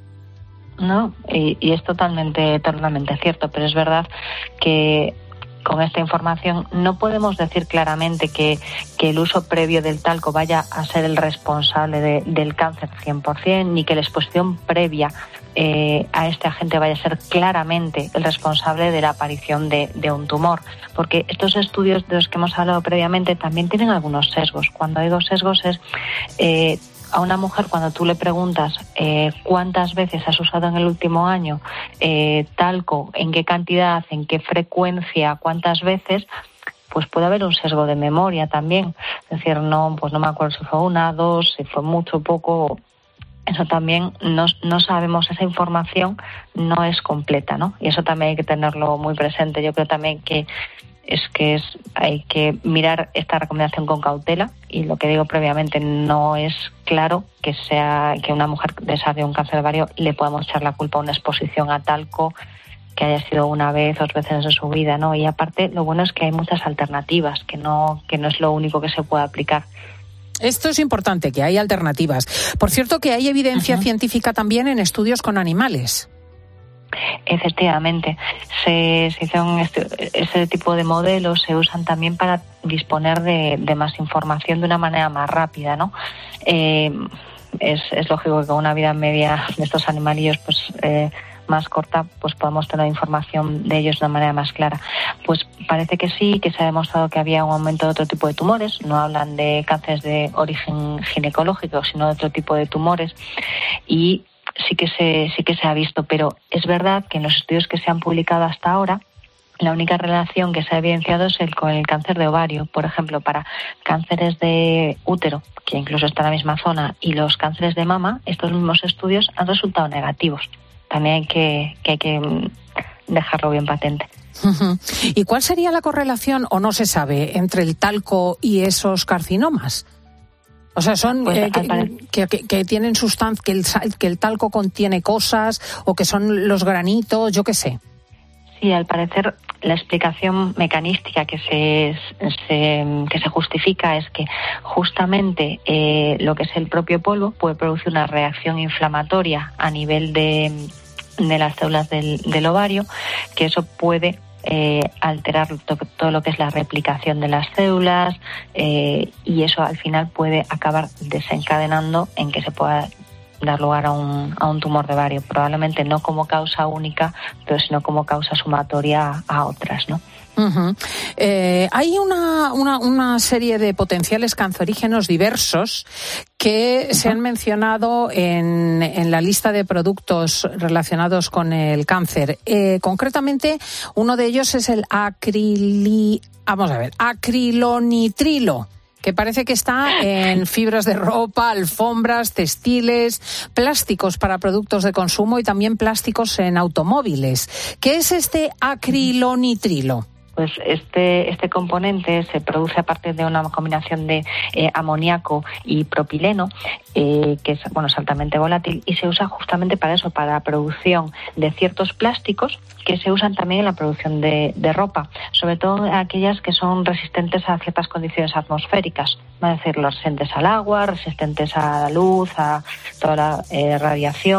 No, y es totalmente cierto, pero es verdad que con esta información no podemos decir claramente que el uso previo del talco vaya a ser el responsable del cáncer 100%, ni que la exposición previa a este agente vaya a ser claramente el responsable de la aparición de un tumor, porque estos estudios de los que hemos hablado previamente también tienen algunos sesgos. Cuando digo sesgos es a una mujer, cuando tú le preguntas cuántas veces has usado en el último año talco, en qué cantidad, en qué frecuencia, cuántas veces, pues puede haber un sesgo de memoria también. Es decir, no me acuerdo si fue 1, 2, si fue mucho, poco. Eso también no sabemos, esa información no es completa, ¿no? Y eso también hay que tenerlo muy presente. Yo creo también que hay que mirar esta recomendación con cautela, y lo que digo previamente, no es claro que una mujer desarrolle un cáncer de ovario le podamos echar la culpa a una exposición a talco que haya sido 1 vez, 2 veces en su vida, ¿no? Y aparte, lo bueno es que hay muchas alternativas, que no es lo único que se puede aplicar. Esto es importante, que hay alternativas. Por cierto, que hay evidencia científica también en estudios con animales. Efectivamente, se hicieron ese tipo de modelos, se usan también para disponer de más información de una manera más rápida, ¿no? Es lógico que con una vida media de estos animalillos más corta, pues podemos tener información de ellos de una manera más clara. Pues parece que sí, que se ha demostrado que había un aumento de otro tipo de tumores. No hablan de cánceres de origen ginecológico, sino de otro tipo de tumores, y sí que se ha visto, pero es verdad que en los estudios que se han publicado hasta ahora, la única relación que se ha evidenciado es con el cáncer de ovario. Por ejemplo, para cánceres de útero, que incluso está en la misma zona, y los cánceres de mama, estos mismos estudios han resultado negativos. También hay que dejarlo bien patente. ¿Y cuál sería la correlación, o no se sabe, entre el talco y esos carcinomas? O sea, son que tienen sustancia, que el talco contiene cosas, o que son los granitos, yo qué sé. Sí, al parecer la explicación mecanística que se justifica es que justamente lo que es el propio polvo puede producir una reacción inflamatoria a nivel de las células del ovario, que eso puede alterar todo lo que es la replicación de las células, y eso al final puede acabar desencadenando en que se pueda dar lugar a un tumor de ovario, probablemente no como causa única, pero sino como causa sumatoria a otras, ¿no? Hay una serie de potenciales cancerígenos diversos que se han mencionado en la lista de productos relacionados con el cáncer. Concretamente, uno de ellos es el acrilonitrilo, que parece que está en fibras de ropa, alfombras, textiles, plásticos para productos de consumo y también plásticos en automóviles. ¿Qué es este acrilonitrilo? Pues este componente se produce a partir de una combinación de amoníaco y propileno, que es altamente volátil, y se usa justamente para eso, para la producción de ciertos plásticos que se usan también en la producción de ropa, sobre todo aquellas que son resistentes a ciertas condiciones atmosféricas, es decir, resistentes al agua, resistentes a la luz, a toda la radiación.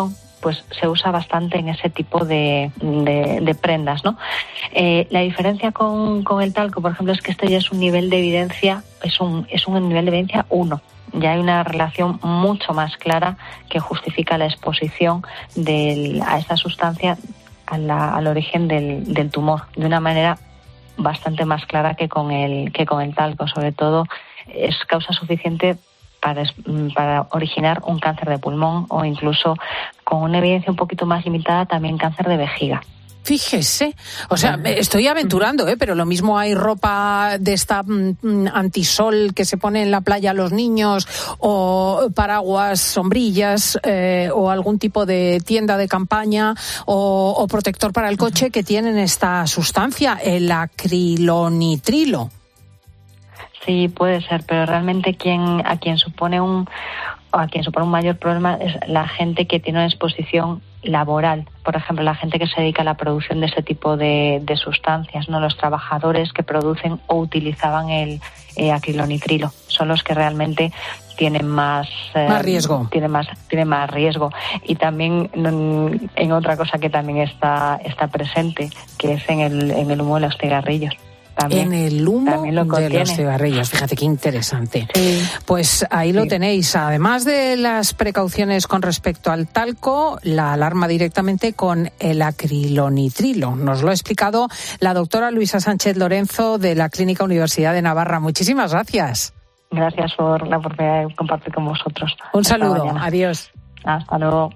pues se usa bastante en ese tipo de prendas, ¿no? La diferencia con el talco, por ejemplo, es que este ya es un nivel de evidencia, es un nivel de evidencia 1. Ya hay una relación mucho más clara que justifica la exposición a esta sustancia al origen del tumor, de una manera bastante más clara que con el talco. Sobre todo es causa suficiente para originar un cáncer de pulmón o incluso, con una evidencia un poquito más limitada, también cáncer de vejiga. Fíjese, o sea, me estoy aventurando, pero lo mismo hay ropa de esta antisol que se pone en la playa a los niños, o paraguas, sombrillas, o algún tipo de tienda de campaña o protector para el coche que tienen esta sustancia, el acrilonitrilo. Sí, puede ser, pero realmente a quien supone un mayor problema es la gente que tiene una exposición laboral. Por ejemplo, la gente que se dedica a la producción de ese tipo de sustancias, ¿no? Los trabajadores que producen o utilizaban el acrilonitrilo son los que realmente tienen más riesgo. Tienen más riesgo. Y también en otra cosa que también está presente, que es en el humo de los cigarrillos. También, en el humo de los cigarrillos. Fíjate qué interesante. Sí. Pues ahí lo tenéis. Además de las precauciones con respecto al talco, la alarma directamente con el acrilonitrilo. Nos lo ha explicado la doctora Luisa Sánchez Lorenzo de la Clínica Universidad de Navarra. Muchísimas gracias. Gracias por la oportunidad de compartir con vosotros. Un saludo. Adiós. Hasta luego.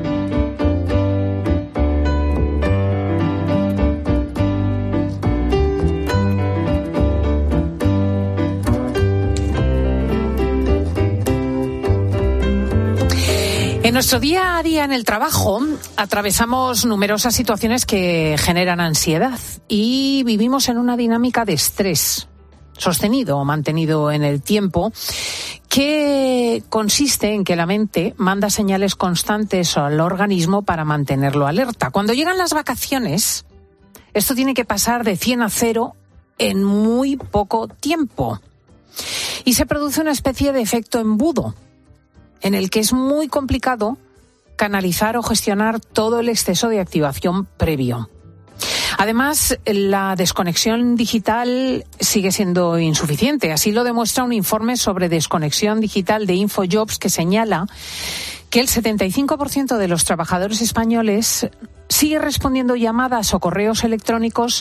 En nuestro día a día en el trabajo atravesamos numerosas situaciones que generan ansiedad y vivimos en una dinámica de estrés sostenido o mantenido en el tiempo que consiste en que la mente manda señales constantes al organismo para mantenerlo alerta. Cuando llegan las vacaciones, esto tiene que pasar de 100 a 0 en muy poco tiempo y se produce una especie de efecto embudo, en el que es muy complicado canalizar o gestionar todo el exceso de activación previo. Además, la desconexión digital sigue siendo insuficiente. Así lo demuestra un informe sobre desconexión digital de InfoJobs que señala que el 75% de los trabajadores españoles sigue respondiendo llamadas o correos electrónicos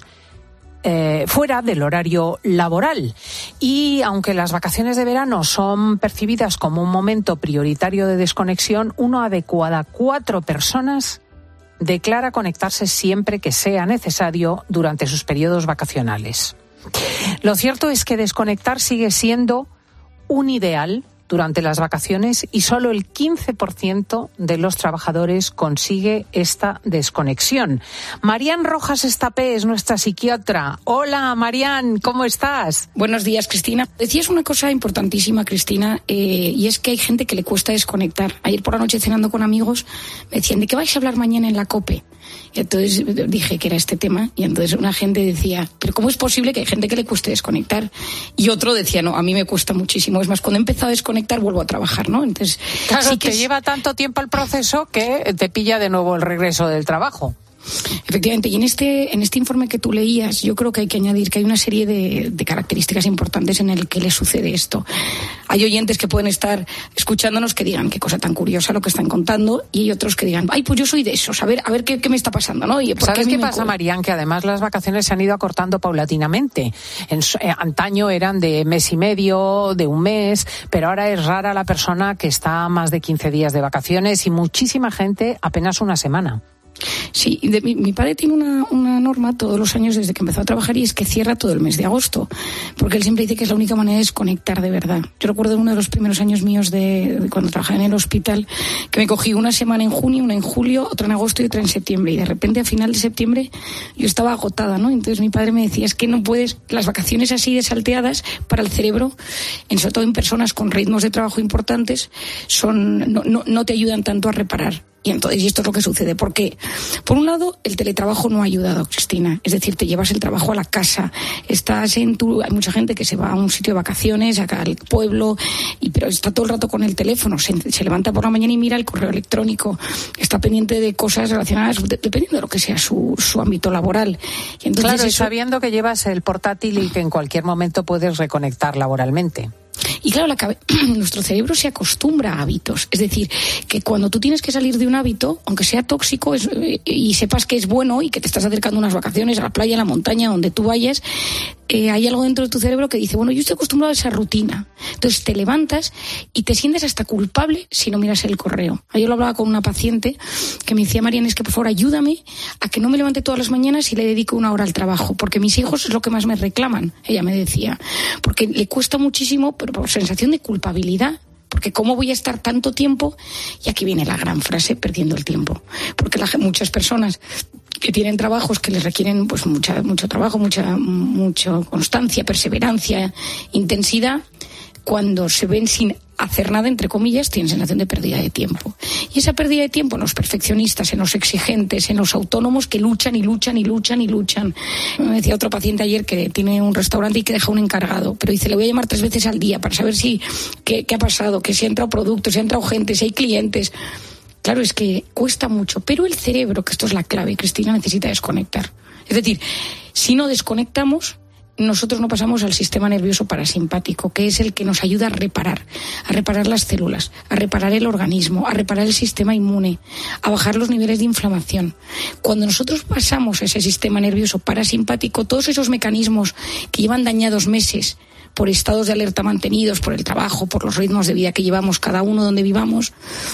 fuera del horario laboral. Y aunque las vacaciones de verano son percibidas como un momento prioritario de desconexión, uno de cada 4 personas declara conectarse siempre que sea necesario durante sus periodos vacacionales. Lo cierto es que desconectar sigue siendo un ideal durante las vacaciones y solo el 15% de los trabajadores consigue esta desconexión. Marian Rojas Estapé es nuestra psiquiatra. Hola, Marian, ¿cómo estás? Buenos días, Cristina. Decías una cosa importantísima, Cristina, y es que hay gente que le cuesta desconectar. Ayer por la noche cenando con amigos me decían, ¿de qué vais a hablar mañana en la COPE? Y entonces dije que era este tema y entonces una gente decía, ¿pero cómo es posible que hay gente que le cueste desconectar? Y otro decía, no, a mí me cuesta muchísimo. Es más, cuando he empezado a desconectar vuelvo a trabajar, ¿no? Entonces, claro, sí que te lleva tanto tiempo el proceso que te pilla de nuevo el regreso del trabajo. Efectivamente, y en este informe que tú leías, yo creo que hay que añadir que hay una serie de características importantes en el que le sucede esto. Hay oyentes que pueden estar escuchándonos que digan qué cosa tan curiosa lo que están contando, y hay otros que digan, ay, pues yo soy de esos, a ver qué me está pasando, ¿no? ¿Sabes qué pasa, Marian? Que además las vacaciones se han ido acortando paulatinamente. Antaño eran de mes y medio, de un mes, pero ahora es rara la persona que está más de 15 días de vacaciones y muchísima gente apenas una semana. Sí, mi padre tiene una norma todos los años desde que empezó a trabajar y es que cierra todo el mes de agosto, porque él siempre dice que es la única manera de desconectar de verdad. Yo recuerdo uno de los primeros años míos de cuando trabajaba en el hospital que me cogí una semana en junio, una en julio, otra en agosto y otra en septiembre, y de repente a final de septiembre yo estaba agotada, ¿no? Entonces mi padre me decía, es que no puedes, las vacaciones así de salteadas para el cerebro, sobre todo en personas con ritmos de trabajo importantes, no te ayudan tanto a reparar. Y entonces, y esto es lo que sucede. Porque, por un lado, el teletrabajo no ha ayudado, Cristina. Es decir, te llevas el trabajo a la casa. Hay mucha gente que se va a un sitio de vacaciones, acá al pueblo, pero está todo el rato con el teléfono. Se levanta por la mañana y mira el correo electrónico. Está pendiente de cosas relacionadas, dependiendo de lo que sea su ámbito laboral. Y entonces claro, y sabiendo que llevas el portátil y que en cualquier momento puedes reconectar laboralmente. Y claro, nuestro cerebro se acostumbra a hábitos. Es decir, que cuando tú tienes que salir de un hábito, aunque sea tóxico y sepas que es bueno y que te estás acercando a unas vacaciones, a la playa, a la montaña, donde tú vayas, hay algo dentro de tu cerebro que dice, bueno, yo estoy acostumbrado a esa rutina. Entonces te levantas y te sientes hasta culpable si no miras el correo. Ayer lo hablaba con una paciente que me decía, Marian, es que por favor ayúdame a que no me levante todas las mañanas y le dedico 1 hora al trabajo, porque mis hijos es lo que más me reclaman, ella me decía, porque le cuesta muchísimo, pero por sensación de culpabilidad. Porque ¿cómo voy a estar tanto tiempo? Y aquí viene la gran frase, perdiendo el tiempo. Porque muchas personas que tienen trabajos que les requieren pues mucho trabajo, mucha constancia, perseverancia, intensidad, cuando se ven sin hacer nada, entre comillas, tienen sensación de pérdida de tiempo. Y esa pérdida de tiempo en los perfeccionistas, en los exigentes, en los autónomos que luchan y luchan y luchan y luchan. Me decía otro paciente ayer que tiene un restaurante y que deja un encargado, pero dice, le voy a llamar 3 veces al día para saber qué ha pasado, que si ha entrado productos, si ha entrado gente, si hay clientes. Claro, es que cuesta mucho, pero el cerebro, que esto es la clave, Cristina, necesita desconectar. Es decir, si no desconectamos, nosotros no pasamos al sistema nervioso parasimpático, que es el que nos ayuda a reparar las células, a reparar el organismo, a reparar el sistema inmune, a bajar los niveles de inflamación. Cuando nosotros pasamos a ese sistema nervioso parasimpático, todos esos mecanismos que llevan dañados meses por estados de alerta mantenidos, por el trabajo, por los ritmos de vida que llevamos cada uno donde vivamos,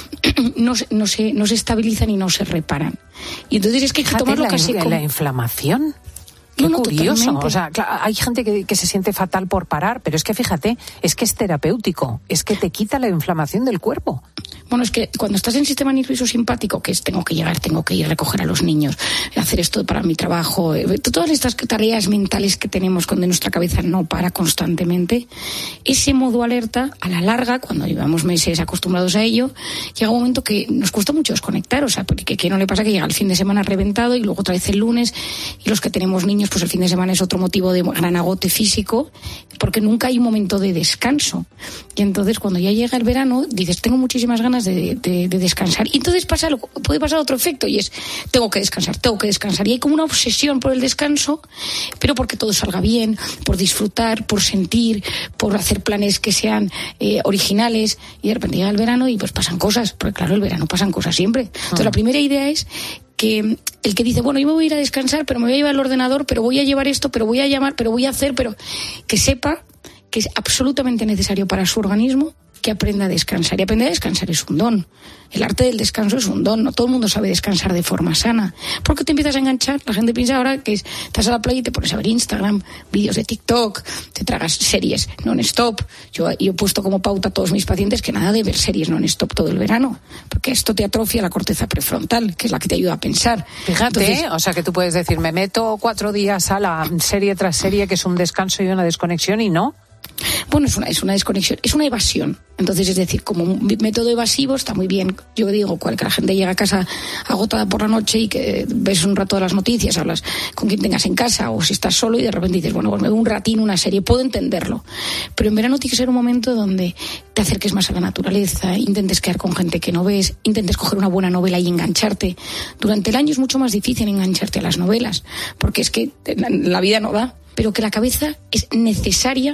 no se estabilizan y no se reparan. Y entonces es que hay que tomarlo casi como... ¿La inflamación? Qué curioso. Totalmente. O sea, hay gente que se siente fatal por parar, pero es que fíjate, es que es terapéutico, es que te quita la inflamación del cuerpo. Bueno, es que cuando estás en sistema nervioso simpático, que es tengo que llegar, tengo que ir a recoger a los niños, hacer esto para mi trabajo, todas estas tareas mentales que tenemos cuando nuestra cabeza no para constantemente, ese modo alerta, a la larga, cuando llevamos meses acostumbrados a ello, llega un momento que nos cuesta mucho desconectar, o sea, porque ¿qué no le pasa? Que llega el fin de semana reventado y luego otra vez el lunes, y los que tenemos niños, pues el fin de semana es otro motivo de gran agote físico, porque nunca hay un momento de descanso. Y entonces cuando ya llega el verano, dices, tengo muchísimas ganas de descansar. Y entonces puede pasar otro efecto, y es, tengo que descansar. Y hay como una obsesión por el descanso, pero porque todo salga bien, por disfrutar, por sentir, por hacer planes que sean originales. Y de repente llega el verano y pues pasan cosas, porque claro, el verano pasan cosas siempre. Entonces la primera idea es que el que dice, bueno, yo me voy a ir a descansar, pero me voy a llevar el ordenador, pero voy a llevar esto, pero voy a llamar, pero voy a hacer, pero que sepa que es absolutamente necesario para su organismo que aprenda a descansar. Y aprender a descansar es un don. El arte del descanso es un don. No todo el mundo sabe descansar de forma sana. Porque te empiezas a enganchar. La gente piensa ahora que estás a la playa y te pones a ver Instagram, vídeos de TikTok, te tragas series non-stop. Yo he puesto como pauta a todos mis pacientes que nada de ver series non-stop todo el verano. Porque esto te atrofia la corteza prefrontal, que es la que te ayuda a pensar. Fíjate, entonces, o sea que tú puedes decir, me meto 4 días a la serie tras serie, que es un descanso y una desconexión, y no. Bueno, es una desconexión, es una evasión. Entonces, es decir, como un método evasivo está muy bien. Yo digo, que la gente llega a casa agotada por la noche y que ves un rato de las noticias, hablas con quien tengas en casa, o si estás solo y de repente dices, bueno, pues me veo un ratín, una serie, puedo entenderlo. Pero en verano tiene que ser un momento donde te acerques más a la naturaleza, intentes quedar con gente que no ves, intentes coger una buena novela y engancharte. Durante el año es mucho más difícil engancharte a las novelas, porque es que la vida no da. Pero que la cabeza es necesaria,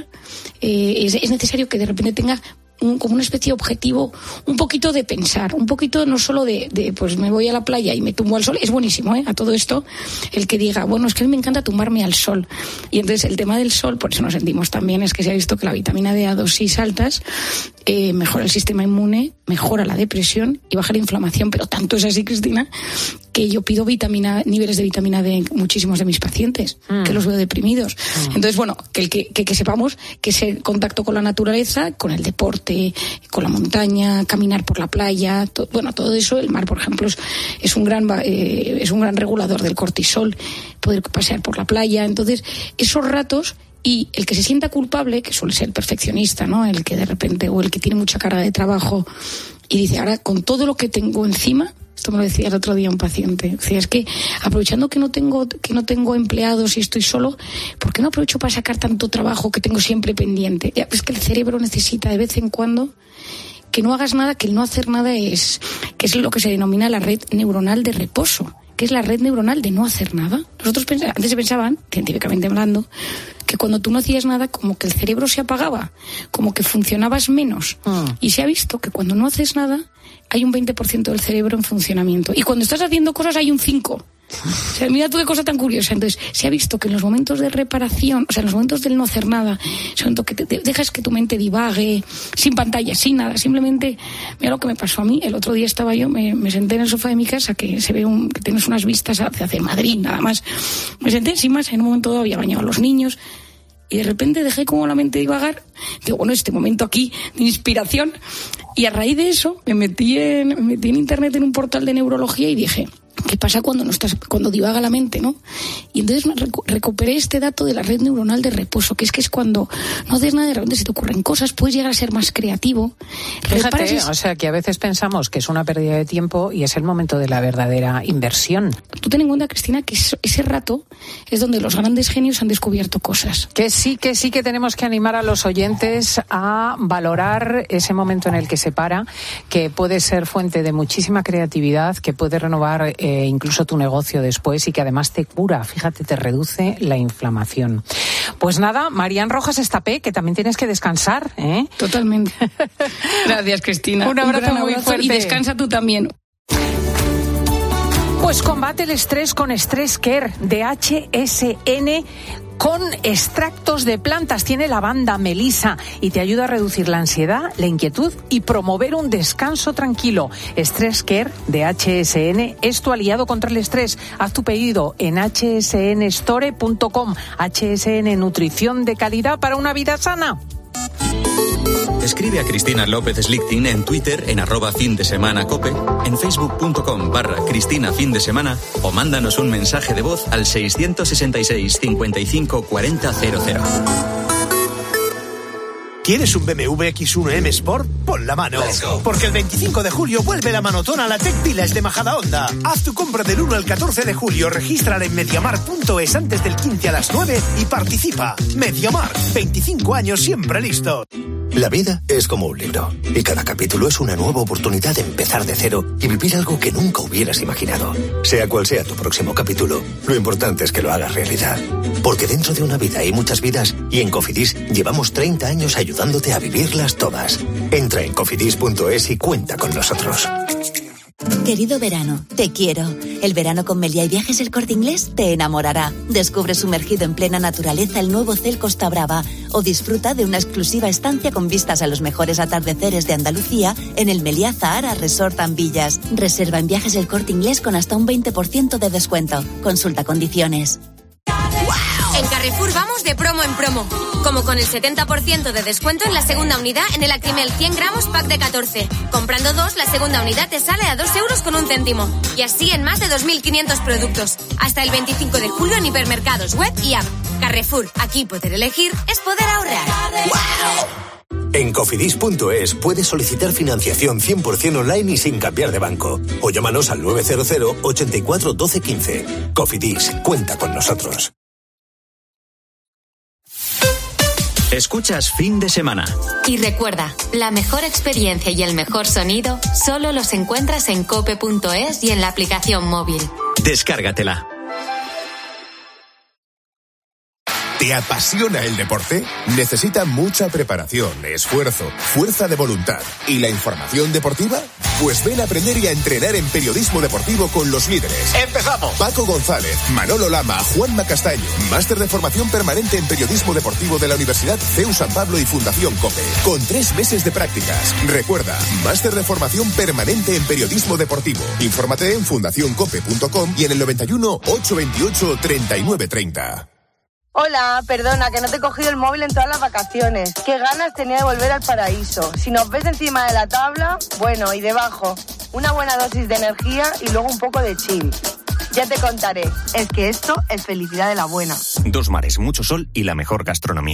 es necesario que de repente tenga como una especie de objetivo, un poquito de pensar, un poquito no solo de pues me voy a la playa y me tumbo al sol. Es buenísimo, a todo esto, el que diga, bueno, es que a mí me encanta tumbarme al sol. Y entonces el tema del sol, por eso nos sentimos tan bien, es que se ha visto que la vitamina D a dosis altas mejora el sistema inmune, mejora la depresión y baja la inflamación. Pero tanto es así, Cristina, que yo pido niveles de vitamina D en muchísimos de mis pacientes, que los veo deprimidos. Entonces, bueno, que sepamos que ese contacto con la naturaleza, con el deporte, con la montaña, caminar por la playa, todo eso, el mar, por ejemplo, es un gran regulador del cortisol, poder pasear por la playa. Entonces, esos ratos. Y el que se sienta culpable, que suele ser el perfeccionista, ¿no? El que de repente, o el que tiene mucha carga de trabajo y dice, ahora con todo lo que tengo encima, Esto me lo decía el otro día un paciente. Decía, es que aprovechando que no tengo empleados y estoy solo, ¿por qué no aprovecho para sacar tanto trabajo que tengo siempre pendiente? Es que el cerebro necesita de vez en cuando que no hagas nada, que el no hacer nada es lo que se denomina la red neuronal de reposo, que es la red neuronal de no hacer nada. Nosotros antes se pensaban, científicamente hablando, que cuando tú no hacías nada, como que el cerebro se apagaba, como que funcionabas menos. Y se ha visto que cuando no haces nada, hay un 20% del cerebro en funcionamiento. Y cuando estás haciendo cosas, hay un 5%. O sea, mira tú qué cosa tan curiosa. Entonces, se ha visto que en los momentos de reparación, o sea, en los momentos del no hacer nada, son que te dejas que tu mente divague, sin pantalla, sin nada, simplemente, mira lo que me pasó a mí. El otro día estaba yo, me senté en el sofá de mi casa, que se ve que tienes unas vistas hacia Madrid, nada más. Me senté sin más, en un momento dado había bañado a los niños, y de repente dejé como la mente divagar. Digo, bueno, este momento aquí de inspiración. Y a raíz de eso me metí en internet, en un portal de neurología, y dije, ¿qué pasa cuando divaga la mente, no? Y entonces recuperé este dato de la red neuronal de reposo, que es cuando no haces nada, de repente se te ocurren cosas, puedes llegar a ser más creativo. Fíjate, o sea, que a veces pensamos que es una pérdida de tiempo y es el momento de la verdadera inversión. Tú ten en cuenta, Cristina, que ese rato es donde los grandes genios han descubierto cosas. Que sí que tenemos que animar a los oyentes a valorar ese momento en el que se para, que puede ser fuente de muchísima creatividad, que puede renovar incluso tu negocio después, y que además te cura, fíjate, te reduce la inflamación. Pues nada, Marian Rojas Estapé, que también tienes que descansar, ¿eh? Totalmente. Gracias, Cristina. Un abrazo muy fuerte. Y descansa tú también. Pues combate el estrés con Stress Care de HSN, con extractos de plantas. Tiene lavanda, melisa, y te ayuda a reducir la ansiedad, la inquietud y promover un descanso tranquilo. Stress Care de HSN es tu aliado contra el estrés. Haz tu pedido en hsnstore.com. HSN, nutrición de calidad para una vida sana. Escribe a Cristina López Slichting en Twitter en @findesemanacope, en facebook.com/Cristina Fin de Semana, o mándanos un mensaje de voz al 666 55 40 00. ¿Quieres un BMW X1 M Sport? Pon la mano. Porque el 25 de julio vuelve la manotona a la Tech Village de Majadahonda. Haz tu compra del 1 al 14 de julio, regístrala en mediamar.es antes del 15 a las 9 y participa. Mediamar, 25 años siempre listo. La vida es como un libro, y cada capítulo es una nueva oportunidad de empezar de cero y vivir algo que nunca hubieras imaginado. Sea cual sea tu próximo capítulo, lo importante es que lo hagas realidad. Porque dentro de una vida hay muchas vidas, y en Cofidis llevamos 30 años ayudándote a vivirlas todas. Entra en cofidis.es y cuenta con nosotros. Querido verano, te quiero. El verano con Meliá y Viajes El Corte Inglés te enamorará. Descubre sumergido en plena naturaleza el nuevo Hotel Costa Brava, o disfruta de una exclusiva estancia con vistas a los mejores atardeceres de Andalucía en el Meliá Zahara Resort and Villas. Reserva en Viajes El Corte Inglés con hasta un 20% de descuento. Consulta condiciones. En Carrefour vamos de promo en promo, como con el 70% de descuento en la segunda unidad en el Actimel 100 gramos pack de 14. Comprando 2, la segunda unidad te sale a 2 euros con un céntimo. Y así en más de 2.500 productos. Hasta el 25 de julio en hipermercados, web y app. Carrefour, aquí poder elegir es poder ahorrar. ¡Wow! En cofidis.es puedes solicitar financiación 100% online y sin cambiar de banco. O llámanos al 900 84 12 15. Cofidis, cuenta con nosotros. Escuchas Fin de Semana. Y recuerda, la mejor experiencia y el mejor sonido solo los encuentras en cope.es y en la aplicación móvil. Descárgatela. ¿Te apasiona el deporte? Necesita mucha preparación, esfuerzo, fuerza de voluntad. ¿Y la información deportiva? Pues ven a aprender y a entrenar en periodismo deportivo con los líderes. ¡Empezamos! Paco González, Manolo Lama, Juanma Castaño. Máster de formación permanente en periodismo deportivo de la Universidad CEU San Pablo y Fundación COPE. Con 3 meses de prácticas. Recuerda, máster de formación permanente en periodismo deportivo. Infórmate en fundacioncope.com y en el 91 828 3930. Hola, perdona, que no te he cogido el móvil en todas las vacaciones. Qué ganas tenía de volver al paraíso. Si nos ves encima de la tabla, bueno, y debajo, una buena dosis de energía y luego un poco de chill. Ya te contaré, es que esto es felicidad de la buena. 2 mares, mucho sol y la mejor gastronomía.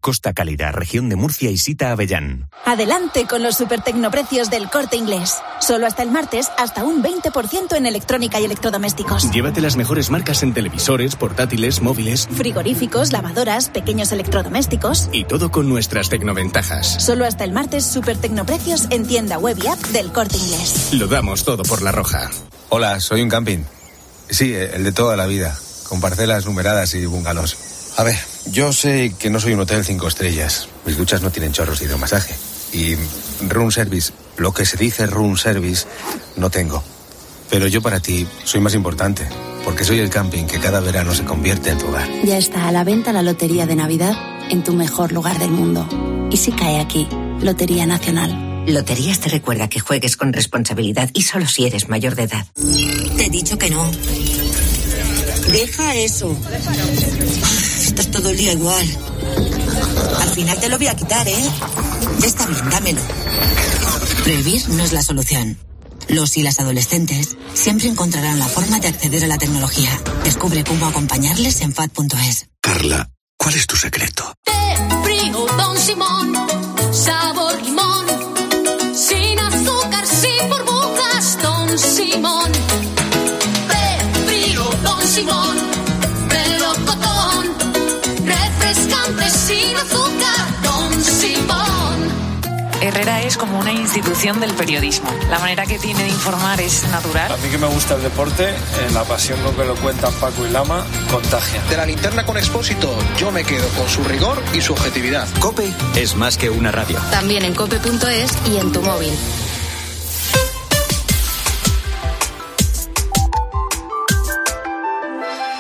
Costa Cálida, región de Murcia y Sita Avellán. Adelante con los supertecnoprecios del Corte Inglés. Solo hasta el martes, hasta un 20% en electrónica y electrodomésticos. Llévate las mejores marcas en televisores, portátiles, móviles, frigoríficos, lavadoras, pequeños electrodomésticos. Y todo con nuestras tecnoventajas. Solo hasta el martes, supertecnoprecios en tienda web y app del Corte Inglés. Lo damos todo por La Roja. Hola, soy un camping. Sí, el de toda la vida, con parcelas numeradas y bungalows. A ver, yo sé que no soy un hotel 5 estrellas. Mis duchas no tienen chorros de hidromasaje. Y room service, lo que se dice room service, no tengo. Pero yo para ti soy más importante, porque soy el camping que cada verano se convierte en tu hogar. Ya está a la venta la Lotería de Navidad en tu mejor lugar del mundo. ¿Y si cae aquí? Lotería Nacional. Loterías te recuerda que juegues con responsabilidad y solo si eres mayor de edad. Te he dicho que no. Deja eso. Estás todo el día igual. Al final te lo voy a quitar, ¿eh? Ya está bien, dámelo. Prohibir no es la solución. Los y las adolescentes siempre encontrarán la forma de acceder a la tecnología. Descubre cómo acompañarles en FAD.es. Carla, ¿cuál es tu secreto? Té frío Don Simón, sabor limón, sin azúcar, sin burbujas, Don Simón. Té frío Don Simón, melocotón, refrescante, sin azúcar, Don Simón. Herrera es como una institución del periodismo. La manera que tiene de informar es natural. A mí que me gusta el deporte, la pasión con que lo cuentan Paco y Lama contagia. De la linterna con Expósito, yo me quedo con su rigor y su objetividad. COPE es más que una radio. También en cope.es y en tu móvil.